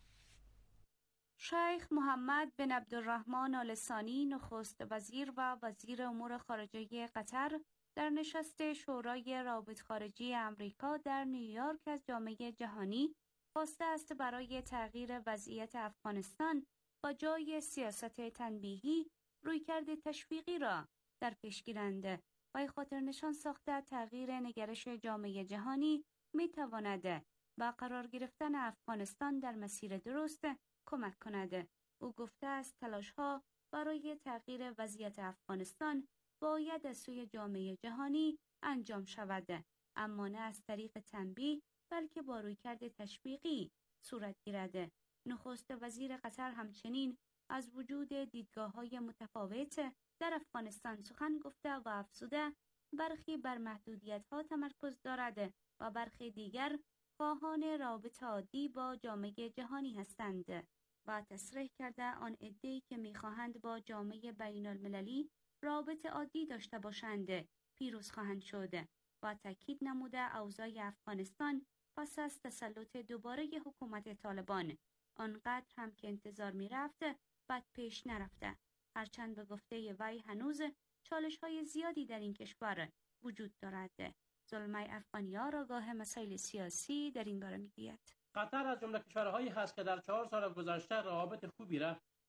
شیخ محمد بن عبدالرحمن آل ثانی نخست وزیر و وزیر امور خارجه قطر در نشست شورای روابط خارجی آمریکا در نیویورک از جامعه جهانی خواسته است برای تغییر وضعیت افغانستان با جای سیاست تنبیهی رویکرد تشویقی را در پیش گیرند و خاطر نشان ساخته تغییر نگرش جامعه جهانی می تواند با قرار گرفتن افغانستان در مسیر درست کمک کند. او گفته است تلاش‌ها برای تغییر وضعیت افغانستان باید از سوی جامعه جهانی انجام شود، اما نه از طریق تنبیه بلکه با رویکرد تشویقی صورت گیرد. نخست وزیر قطر همچنین از وجود دیدگاه‌های متفاوت در افغانستان سخن گفته و افزوده برخی بر محدودیت‌ها تمرکز دارد و برخی دیگر خواهان رابطه عادی با جامعه جهانی هستند و تصریح کرده آن عده‌ای که می‌خواهند با جامعه بین‌المللی رابطه عادی داشته باشند پیروز خواهند شد و تاکید نموده اوضاع افغانستان پس از تسلط دوباره حکومت طالبان آنقدر هم که انتظار می‌رفت بد پیش نرفته، هرچند به گفته وی هنوز چالش‌های زیادی در این کشور وجود دارد. زلمه افغانیار آگاه مسائل سیاسی در این باره می‌گوید قطر از جمله کشورهایی هست که در 4 سال گذشته روابط خوبی را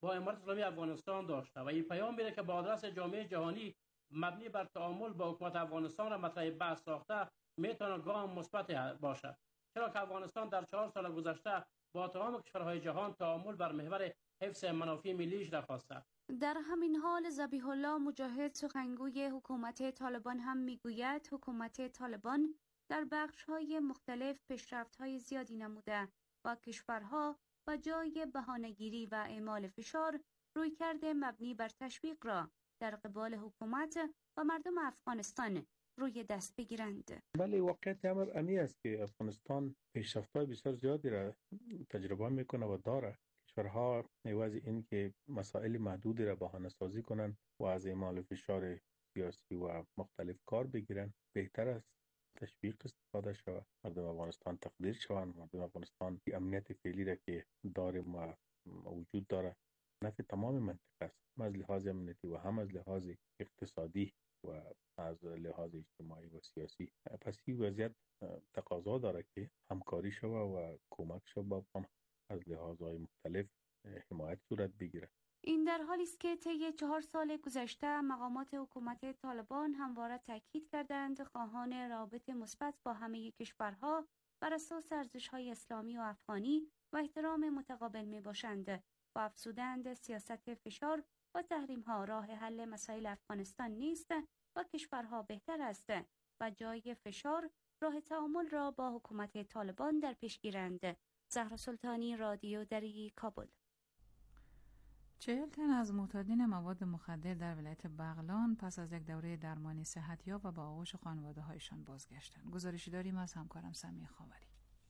با امارت اسلامی افغانستان داشته و این پیام میده که با آدرس جامعه جهانی مبنی بر تعامل با حکومت افغانستان را مطرح بحث ساخته میتونه گام مثبت باشد، چرا که افغانستان در 4 سال گذشته با تمام کشورهای جهان تعامل بر محور حفظ منافع ملیش را خواسته. در همین حال ذبیح الله مجاهد سخنگوی حکومت طالبان هم میگوید حکومت طالبان در بخش‌های مختلف پیشرفت‌های زیادی نموده و کشورها با جای بهانه‌گیری و اعمال فشار رویکرد مبنی بر تشویق را در قبال حکومت و مردم افغانستان روی دست بگیرند. بله، واقعیت امر امی است که افغانستان پیشرفت‌های بسیار زیادی را تجربه میکنه و داره. کشورها عوض این که مسائل محدودی را بهانه سازی کنند و از اعمال فشار سیاسی و مختلف کار بگیرن، بهتر است تشویق استفاده شود، مردم افغانستان تقدیر شوند، مردم افغانستان امنیت فعلی را که داریم و وجود داره نفع تمام منطقه است، هم از لحاظ امنیتی و هم از لحاظ اقتصادی و از لحاظ اجتماعی و سیاسی. پس این وضعیت تقاضا داره که همکاری شود و کمک شود با افغان از لحاظهای مختلف حمایت صورت بگیره. این در حالی است که طی 4 سال گذشته مقامات حکومت طالبان همواره تاکید کردند خواهان روابط مثبت با همه کشورها بر اساس ارزش‌های اسلامی و افغانی و احترام متقابل میباشند و افزودند سیاست فشار و تحریم‌ها راه حل مسائل افغانستان نیست و کشورها بهتر است و جای فشار راه تعامل را با حکومت طالبان در پیش گیرند. زهرا سلطانی، رادیو دری، کابل. 40 تن از معتادین مواد مخدر در ولایت بغلان پس از یک دوره درمانی صحتیاب و با آغوش خانواده‌هایشان بازگشتند. گزارشی داریم از همکارم سمیع خاوری.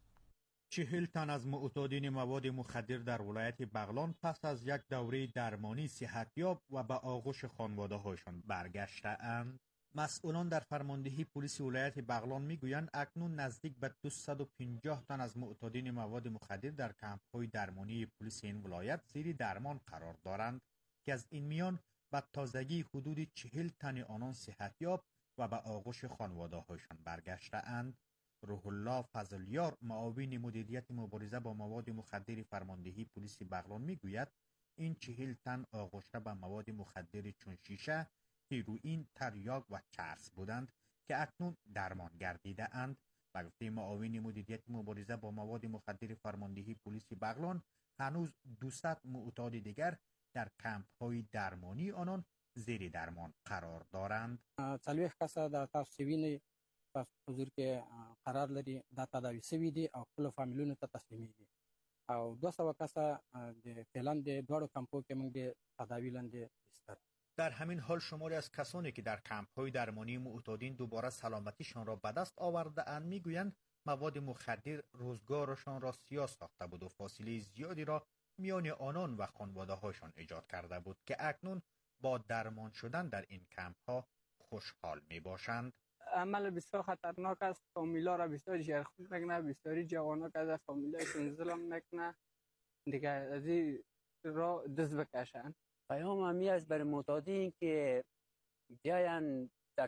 40 تن از معتادین مواد مخدر در ولایت بغلان پس از یک دوره درمانی صحتیاب و با آغوش خانواده‌هایشان برگشته‌اند. مسئولان در فرماندهی پلیس ولایت بغلان میگویند اکنون نزدیک به 250 تن از معتادین مواد مخدر در کمپ‌های درمانی پلیس این ولایت زیر درمان قرار دارند که از این میان به تازگی حدود 40 تن آنان صحتیاب و به آغوش خانواده‌هایشان برگشته‌اند. روح الله فضلیار، معاون مدیریت مبارزه با مواد مخدر فرماندهی پلیس بغلان میگوید این 40 تن آغوشته به مواد مخدر چون شیشه، هیروئین، تریاک و چرس بودند که اکنون درمان گردیده اند. و گفته معاون مدیریت مبارزه با مواد مخدر فرماندهی پلیس بغلان هنوز 200 معتاد دیگر در کمپ های درمانی آنان زیر درمان قرار دارند. 40 کس در تفسیرین حضور که قرار لري دا تداوی سوي دي او خپل فامیلونو ته تسلیمیږي او 200 کس د فعلا د دوړو کمپو کې موږ د تداوی لاندې بستر. در همین حال شماری از کسانی که در کمپ های درمانی معتادین دوباره سلامتیشان را به دست آورده اند میگویند مواد مخدر روزگارشان را سیاه ساخته بود و فاصله زیادی را میان آنان و خانواده هاشان ایجاد کرده بود که اکنون با درمان شدن در این کمپ ها خوشحال می باشند. عمل بسیار خطرناک است. فامیلا را بسیار جرخون میکنه، بسیاری جوانان که از فامیلایشون ظلم میکنه دیگه از این را دست بکشن. پیام همی است برای معتادین که بیاین در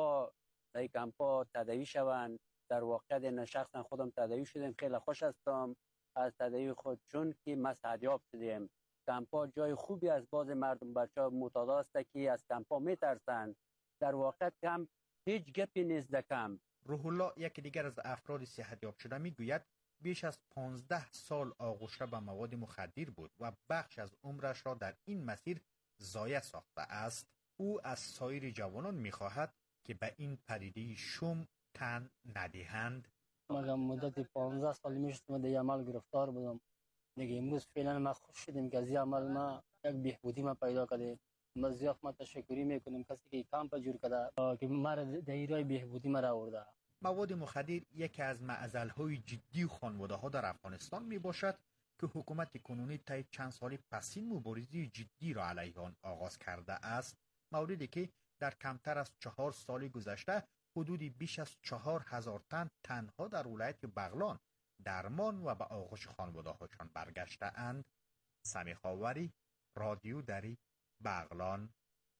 کمپا تداوی شوند. در واقع من شخصا خودم تداوی شدم، خیلی خوش هستم از تداوی خود چون که ما صحتیاب شدیم. کمپا جای خوبی از باز مردم بچه‌ها معتاد است که از کمپا میترسند. در واقع کمپ هیچ گپی نیست در کمپ. روح الله یکی دیگر از افراد صحتیاب شده میگوید بیش از 15 سال آغوشته به مواد مخدر بود و بخش از عمرش را در این مسیر ضایع ساخته است. او از سایر جوانان میخواهد که به این پدیده شوم تن ندهند. من مدت 15 سال میشه من در عمل گرفتار بودم. دیگه امروز فعلا ما خوش شدیم که از این عمل ما یک بهبودی ما پیدا کرده. من زیاد تشکری میکنم کسی که کامپ جور کرده که ما در ایرای بهبودی ما را آورده. مواد مخدر یکی از معضل‌های جدی خانواده‌ها در افغانستان میباشد که حکومت کنونی طی چند سال پسین مبارزه جدی را علیه آن آغاز کرده است. موردی که در کمتر از 4 سال گذشته حدودی بیش از 4000 تن تنها در ولایت بغلان درمان و به آغوش خانواده‌هاشان برگشته اند. سمیع خاوری، رادیو دری، بغلان.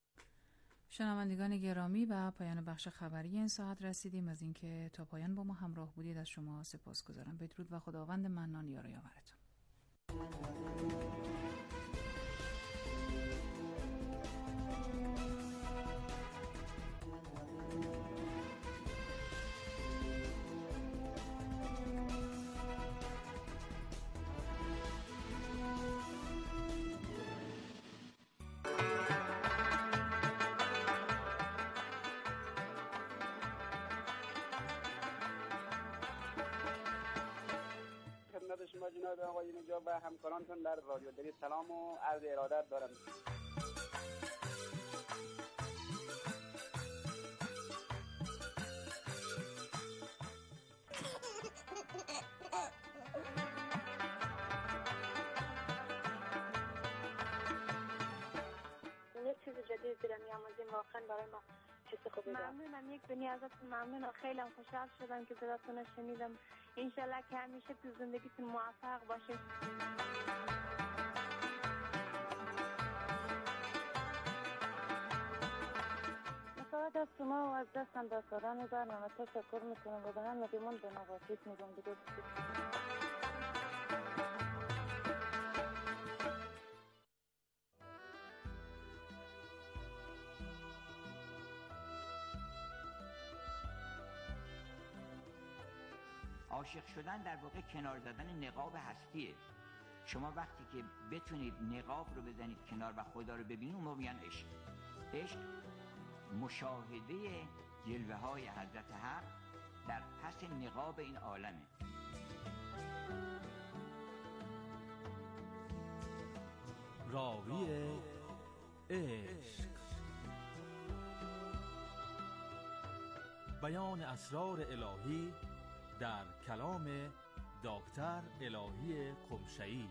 شنوندگان گرامی، به پایان بخش خبری این ساعت رسیدیم. از اینکه تا پایان با ما همراه بودید از شما سپاسگزارم. بدرود و خداوند منان یار و یاورتون. جناب آقای نجات و همکارانتون در رادیو دری سلام و عرض ارادت دارم. یک چیز جدید دیدم می‌آموزیم، واقعا برای ما حس خوبی دارم. ممنونم، یک دنیا ازتون ممنونم، خیلی خوشحال شدم که صداتون رو شنیدم. انشالله که همیشه تو زندگیتون موفق باشید. مساعد از شما و از دستم دستاران برنامه تشکر میکنم و به هم نگیمون به نواسیت میگم دیگه. عاشق شدن در واقع کنار زدن نقاب هستیه. شما وقتی که بتونید نقاب رو بزنید کنار و خدا رو ببینید، اون موقع میگن عشق. عشق مشاهده جلوه های حضرت حق در پس نقاب این عالمه. راوی عشق، بیان اسرار الهی در کلام دکتر الهی قمشه‌ای.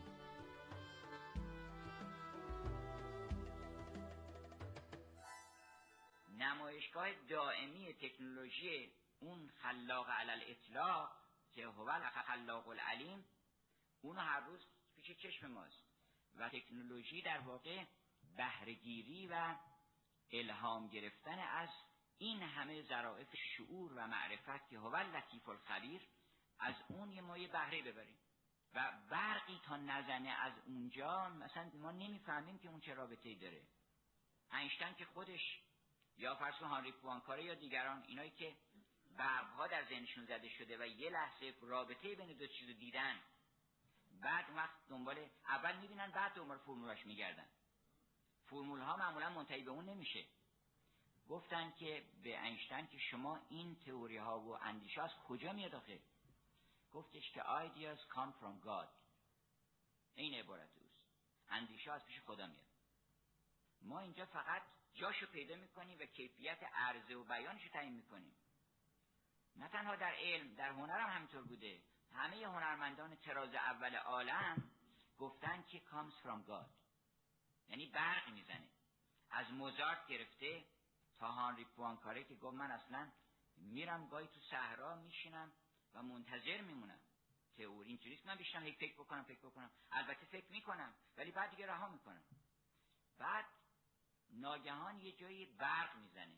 نمایشگاه دائمی تکنولوژی اون خلاق علی الاطلاق که هو الخلاق العلیم، اون هر روز پیش چشم ماست و تکنولوژی در واقع بهره‌گیری و الهام گرفتن از این همه ظرافت شعور و معرفت که هو اللطیف الخبیر، از اون یه مایه بهره ببریم و برقی تا نزنه از اونجا مثلا ما نمیفهمیم که اون چه رابطه‌ای داره. اینشتین که خودش یا فرض کن هانری پوانکاره یا دیگران، اینایی که برق‌ها در ذهنشون زده شده و یه لحظه رابطه بین دو چیز رو دیدن، بعد وقت دنبال اول میبینن بعد دنبال فرمولاش میگردن. فرمول‌ها معمولا منتهی به اون نمیشه. گفتن که به اینشتین که شما این تئوری ها و اندیشه از کجا میاد آخه؟ گفتش که ideas come from God. این عبارت اوست. اندیشه از پیش خدا میاد. ما اینجا فقط جاشو پیدا میکنیم و کیفیت عرضه و بیانش رو تعیین میکنیم. نه تنها در علم، در هنر هم همینطور بوده. همه هنرمندان طراز اول عالم گفتن که comes from God، یعنی برق میزنه. از موزارت گرفته تا هانری پوانکاره که گفت من اصلا میرم گاهی تو صحرا میشینم و منتظر میمونم. تئوری اینجوریست من بیشتر فکر بکنم. البته فکر میکنم ولی بعد دیگه رها میکنم. بعد ناگهان یه جایی برق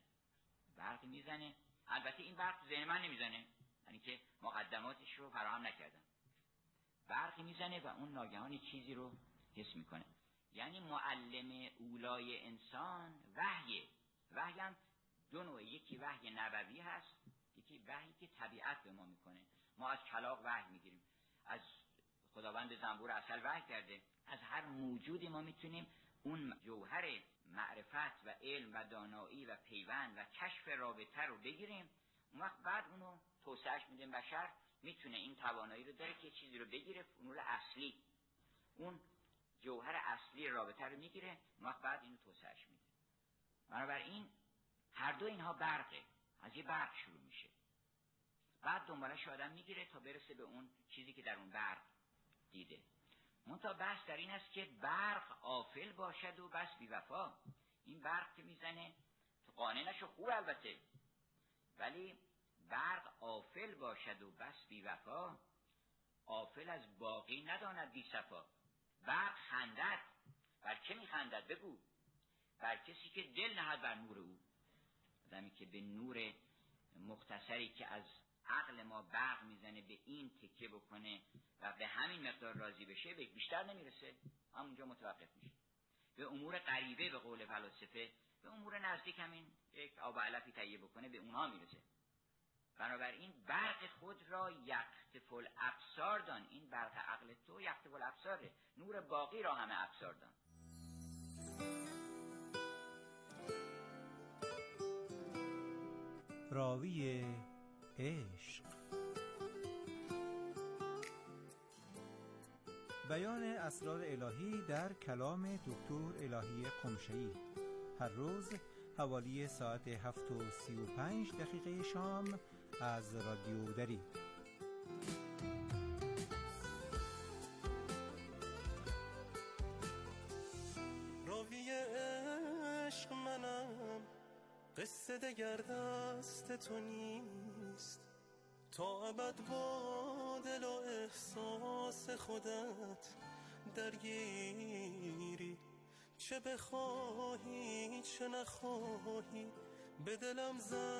میزنه. البته این برق ذهن من نمیزنه، یعنی که مقدماتش رو فراهم نکردم. برقی میزنه و اون ناگهان چیزی رو حس میکنه. یعنی معلم اولای انسان وحی هم دو نوع، یکی وحی نبوی هست، یکی وحی که طبیعت به ما میکنه. ما از کلاغ وحی میگیریم، از خداوند زنبور عسل وحی کرده. از هر موجودی ما میتونیم اون جوهر معرفت و علم و دانایی و پیوند و کشف رابطه رو بگیریم. اون وقت بعد اونو توسعهش میدیم. بشر میتونه این توانایی رو داره که چیزی رو بگیره، فنون اصلی، اون جوهر اصلی رابطه رو میگیره، اون وقت بعد اینو توسعهش میده. بنابراین هر دو اینها برقه، از یه برق شروع میشه، بعد دنبالش آدم میگیره تا برسه به اون چیزی که در اون برق دیده. منتها بحث در این است که برق غافل باشد و بس بی‌وفا. این برق که میزنه تو قانع نشو، خوب البته، ولی برق غافل باشد و بس بی‌وفا، غافل از باقی نداند بی صفا. برق خندد، بر چه میخندد بگو؟ بر کسی که دل نهد بر نور او. آدمی که به نور مختصری که از عقل ما برق میزنه به این تکیه بکنه و به همین مقدار راضی بشه، به بیشتر نمیرسه، همونجا متوقف میشه. به امور غریبه به قول فلاسفه، به امور نزدیک همین یک آب علفی تهیه بکنه به اونها میرسه. بنابراین برق خود را یقطف الابصار دان. این برق عقل تو یقطف الابصاره، نور باقی را همه ابصار دان. راوی عشق. بیان اسرار الهی در کلام دکتر الهی قمشه‌ای، هر روز حوالی ساعت 7:35 شام از رادیو دری. راوی عشق منم، قصه دگر دست تو نیست، تا ابد با دل و احساس خودت درگیری، چه بخواهی چه نخواهی به دلم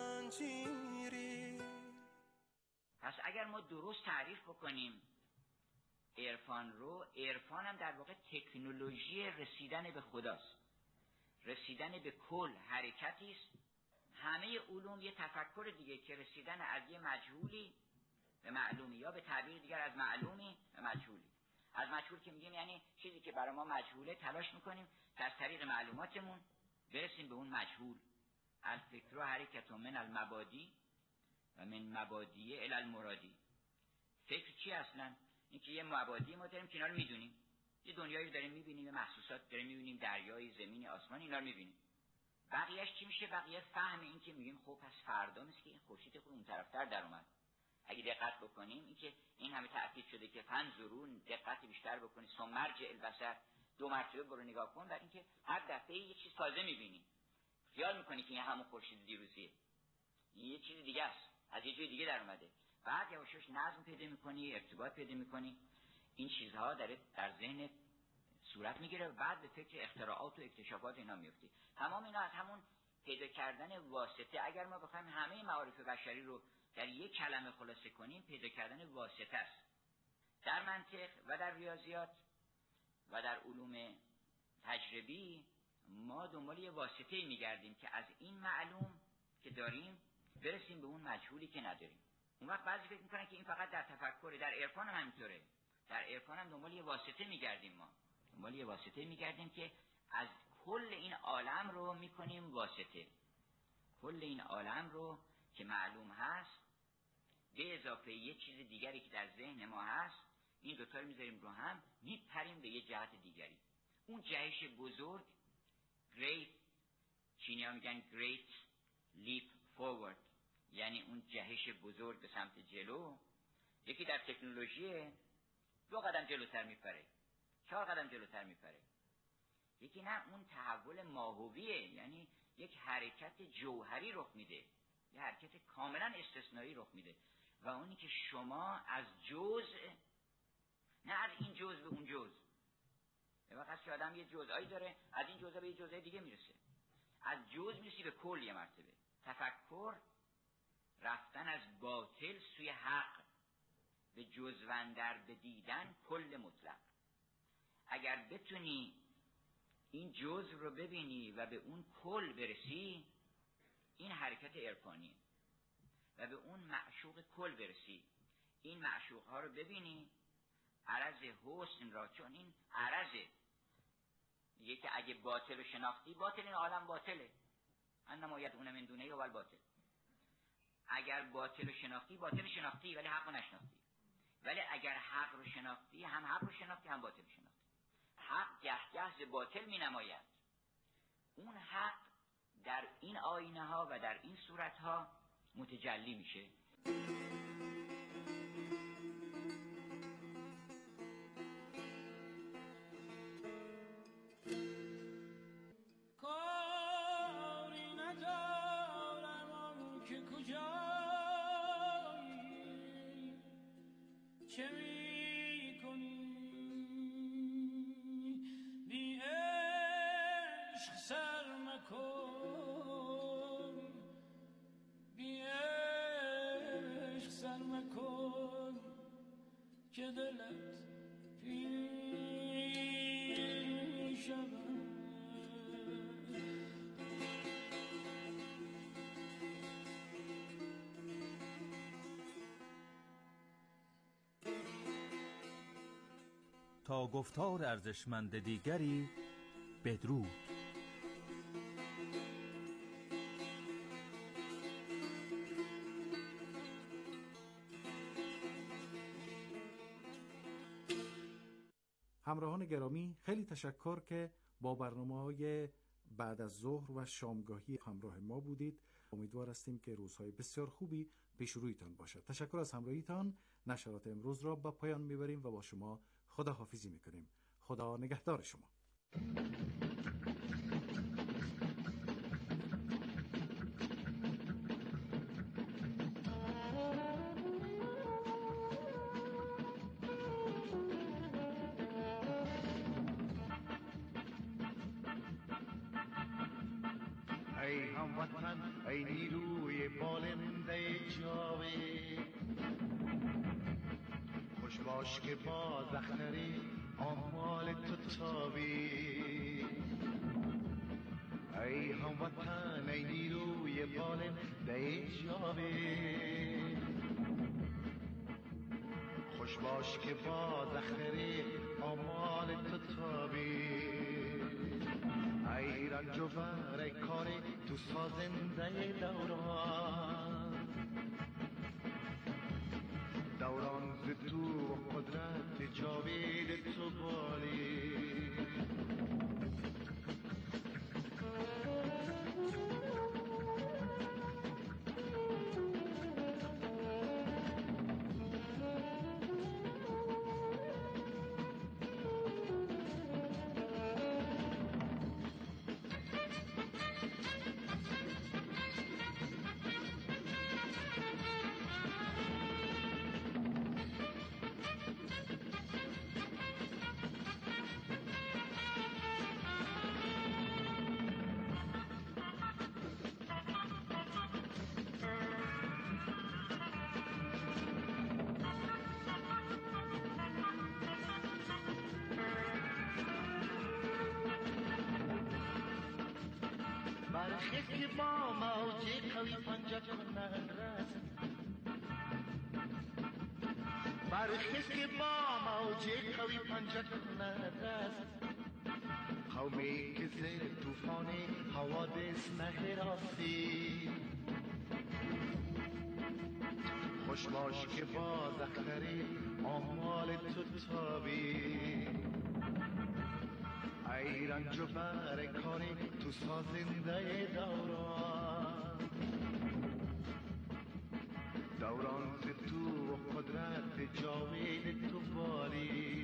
زنجیری. پس اگر ما درست تعریف بکنیم عرفان رو، عرفان هم در واقع تکنولوژی رسیدن به خداست، رسیدن به کل، حرکتی است. همه علوم یه تفکر دیگه که رسیدن از یه مجهولی به معلومی، یا به تعبیر دیگر از معلومی به مجهولی. از مجهول که میگیم یعنی چیزی که برای ما مجهوله، تلاش میکنیم که از طریق معلوماتمون برسیم به اون مجهول. الفکر و حرکت من المبادی و من مبادی الی المرادی. فکر چی اصلا؟ این که یه مبادی ما داریم که اینا رو میدونیم، یه دنیایی رو داریم میبینیم، یه محسوسات داریم میبینیم، دریای، زمین، آسمان، اینا رو میبینیم. بقیهش چی میشه؟ بقیه فهم این که میگیم خب پس فردا مثل که این خورشید خود اون طرفتر در اومد. اگه دقت بکنیم این که این همه تأکید شده که فنظرون، دقت بیشتر بکنی، ثم ارجع البصر، 2 مرتبه برو نگاه کن، برای اینکه هر دفعه یه چیز تازه میبینی، خیال میکنی که این همون خورشید دیروزیه، این یه چیز دیگه است، از یه جای دیگه در اومده. بعد یواشاش نظم پیدا میکنی، ارتباط پیدا میکنی، این چیزها در ذهن صورت میگیره و بعد به فکر اختراعات و اکتشافات اینا میفتی. تمام اینا از همون پیدا کردن واسطه. اگر ما بخوایم همه معارف بشری رو در یک کلمه خلاصه کنیم، پیدا کردن واسطه است. در منطق و در ریاضیات و در علوم تجربی ما دنبال یه واسطه میگردیم که از این معلوم که داریم برسیم به اون مجهولی که نداریم. اون وقت بعضی فکر میکنن که این فقط در تفکره، در عرفان هم همینطوره. در عرفان هم دنبال یه واسطه میگردیم، ما دنبال یه واسطه میگردیم که از کل این عالم رو میکنیم واسطه. کل این عالم رو که معلوم هست به اضافه یه چیز دیگری که در ذهن ما هست، این دوتا رو میذاریم رو هم، میپریم به یه جهت دیگری. اون جهش بزرگ، great، چینی ها میگن great leap forward، یعنی اون جهش بزرگ به سمت جلو. یکی در تکنولوژی 2 قدم جلوتر میپره، 4 قدم جلوتر میپره. یکی نه، اون تحول ماهویه، یعنی یک حرکت جوهری رخ میده، یه حرکت کاملا استثنایی رخ میده. و اونی که شما از جزء، نه از این جزء به اون جزء، یه وقت که آدم یه جزئی داره، از این جزء به یه جزء دیگه میرسه، از جزء میرسی به کل یه مرتبه. تفکر رفتن از باطل سوی حق، به جزوندر بدیدن کل مطلق. اگر بتونی این جزء رو ببینی و به اون کل برسی، این حرکت عرفانیه. و به اون معشوق کل برسی، این معشوق ها رو ببینی، عرض حسن را، چون این عرضه. میگه که اگه باطل رو شناختی، باطل این عالم باطله، انما یدعون من دونه و الباطل. اگر باطل رو شناختی، باطل شناختی ولی حق رو نشناختی. ولی اگر حق رو شناختی، هم حق رو شناختی هم باطل شناختی. حق گه ز باطل می نماید. اون حق در این آینه ها و در این صورت ها متجلی میشه. کاری ندارم آن که کجایی، چه می کنی بی عشق سر مکن، بی عشق سر مکن که دلت پیشم. تا گفتار ارزشمند دیگری بدرود. همراهان گرامی، خیلی تشکر که با برنامه‌های بعد از ظهر و شامگاهی همراه ما بودید. امیدوار هستیم که روزهای بسیار خوبی پیش رویتان باشد. تشکر از همراهیتان. نشرات امروز را به پایان میبریم و با شما خداحافظی میکنیم. خدا نگهدار شما. ای هموطن، ای نیروی بالنده جاوید، خوش باش که با اختری آمال تو تابید. ای هموطن، ای نیروی بالنده جاوید، خوش باش که با اختری آمال تو تابید. ای رنج و بر ای کاری تو سازنده دوران، دوران ز تو و قدرت جاوید تو بالی. برخیز که با موج قوی پنجه کند رست، برخیز که با موج قوی پنجه کند رست. قومی که زیر طوفان حوادث نهراستی، خوش باش که با اختری آمال تو تابی. ای رنج و بر کاری تو سازنده دوران، دوران ز تو و قدرت جاوید تو بالی.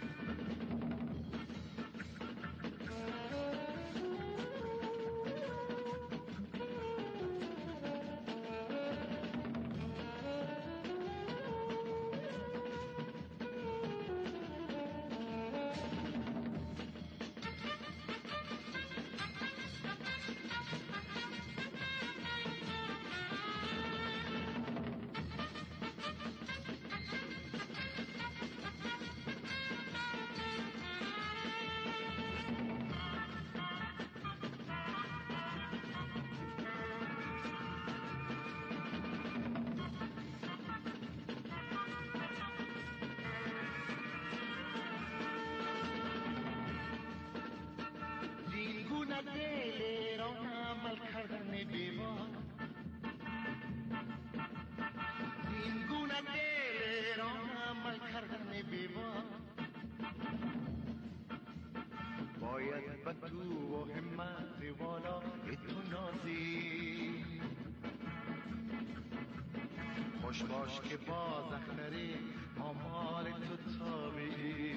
دل را عمل کردن بیوار، این گونه دل را عمل کردن بیوار. باید به تو و همت والا تو نازی، خوش باش که باز اختری آمال تو تابی.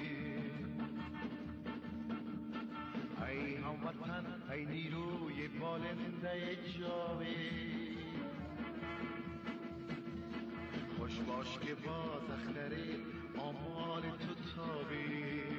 ای هموطن، ای نیروی بالنده جاوید، خوش باش که باز اختری آمال تو تابی.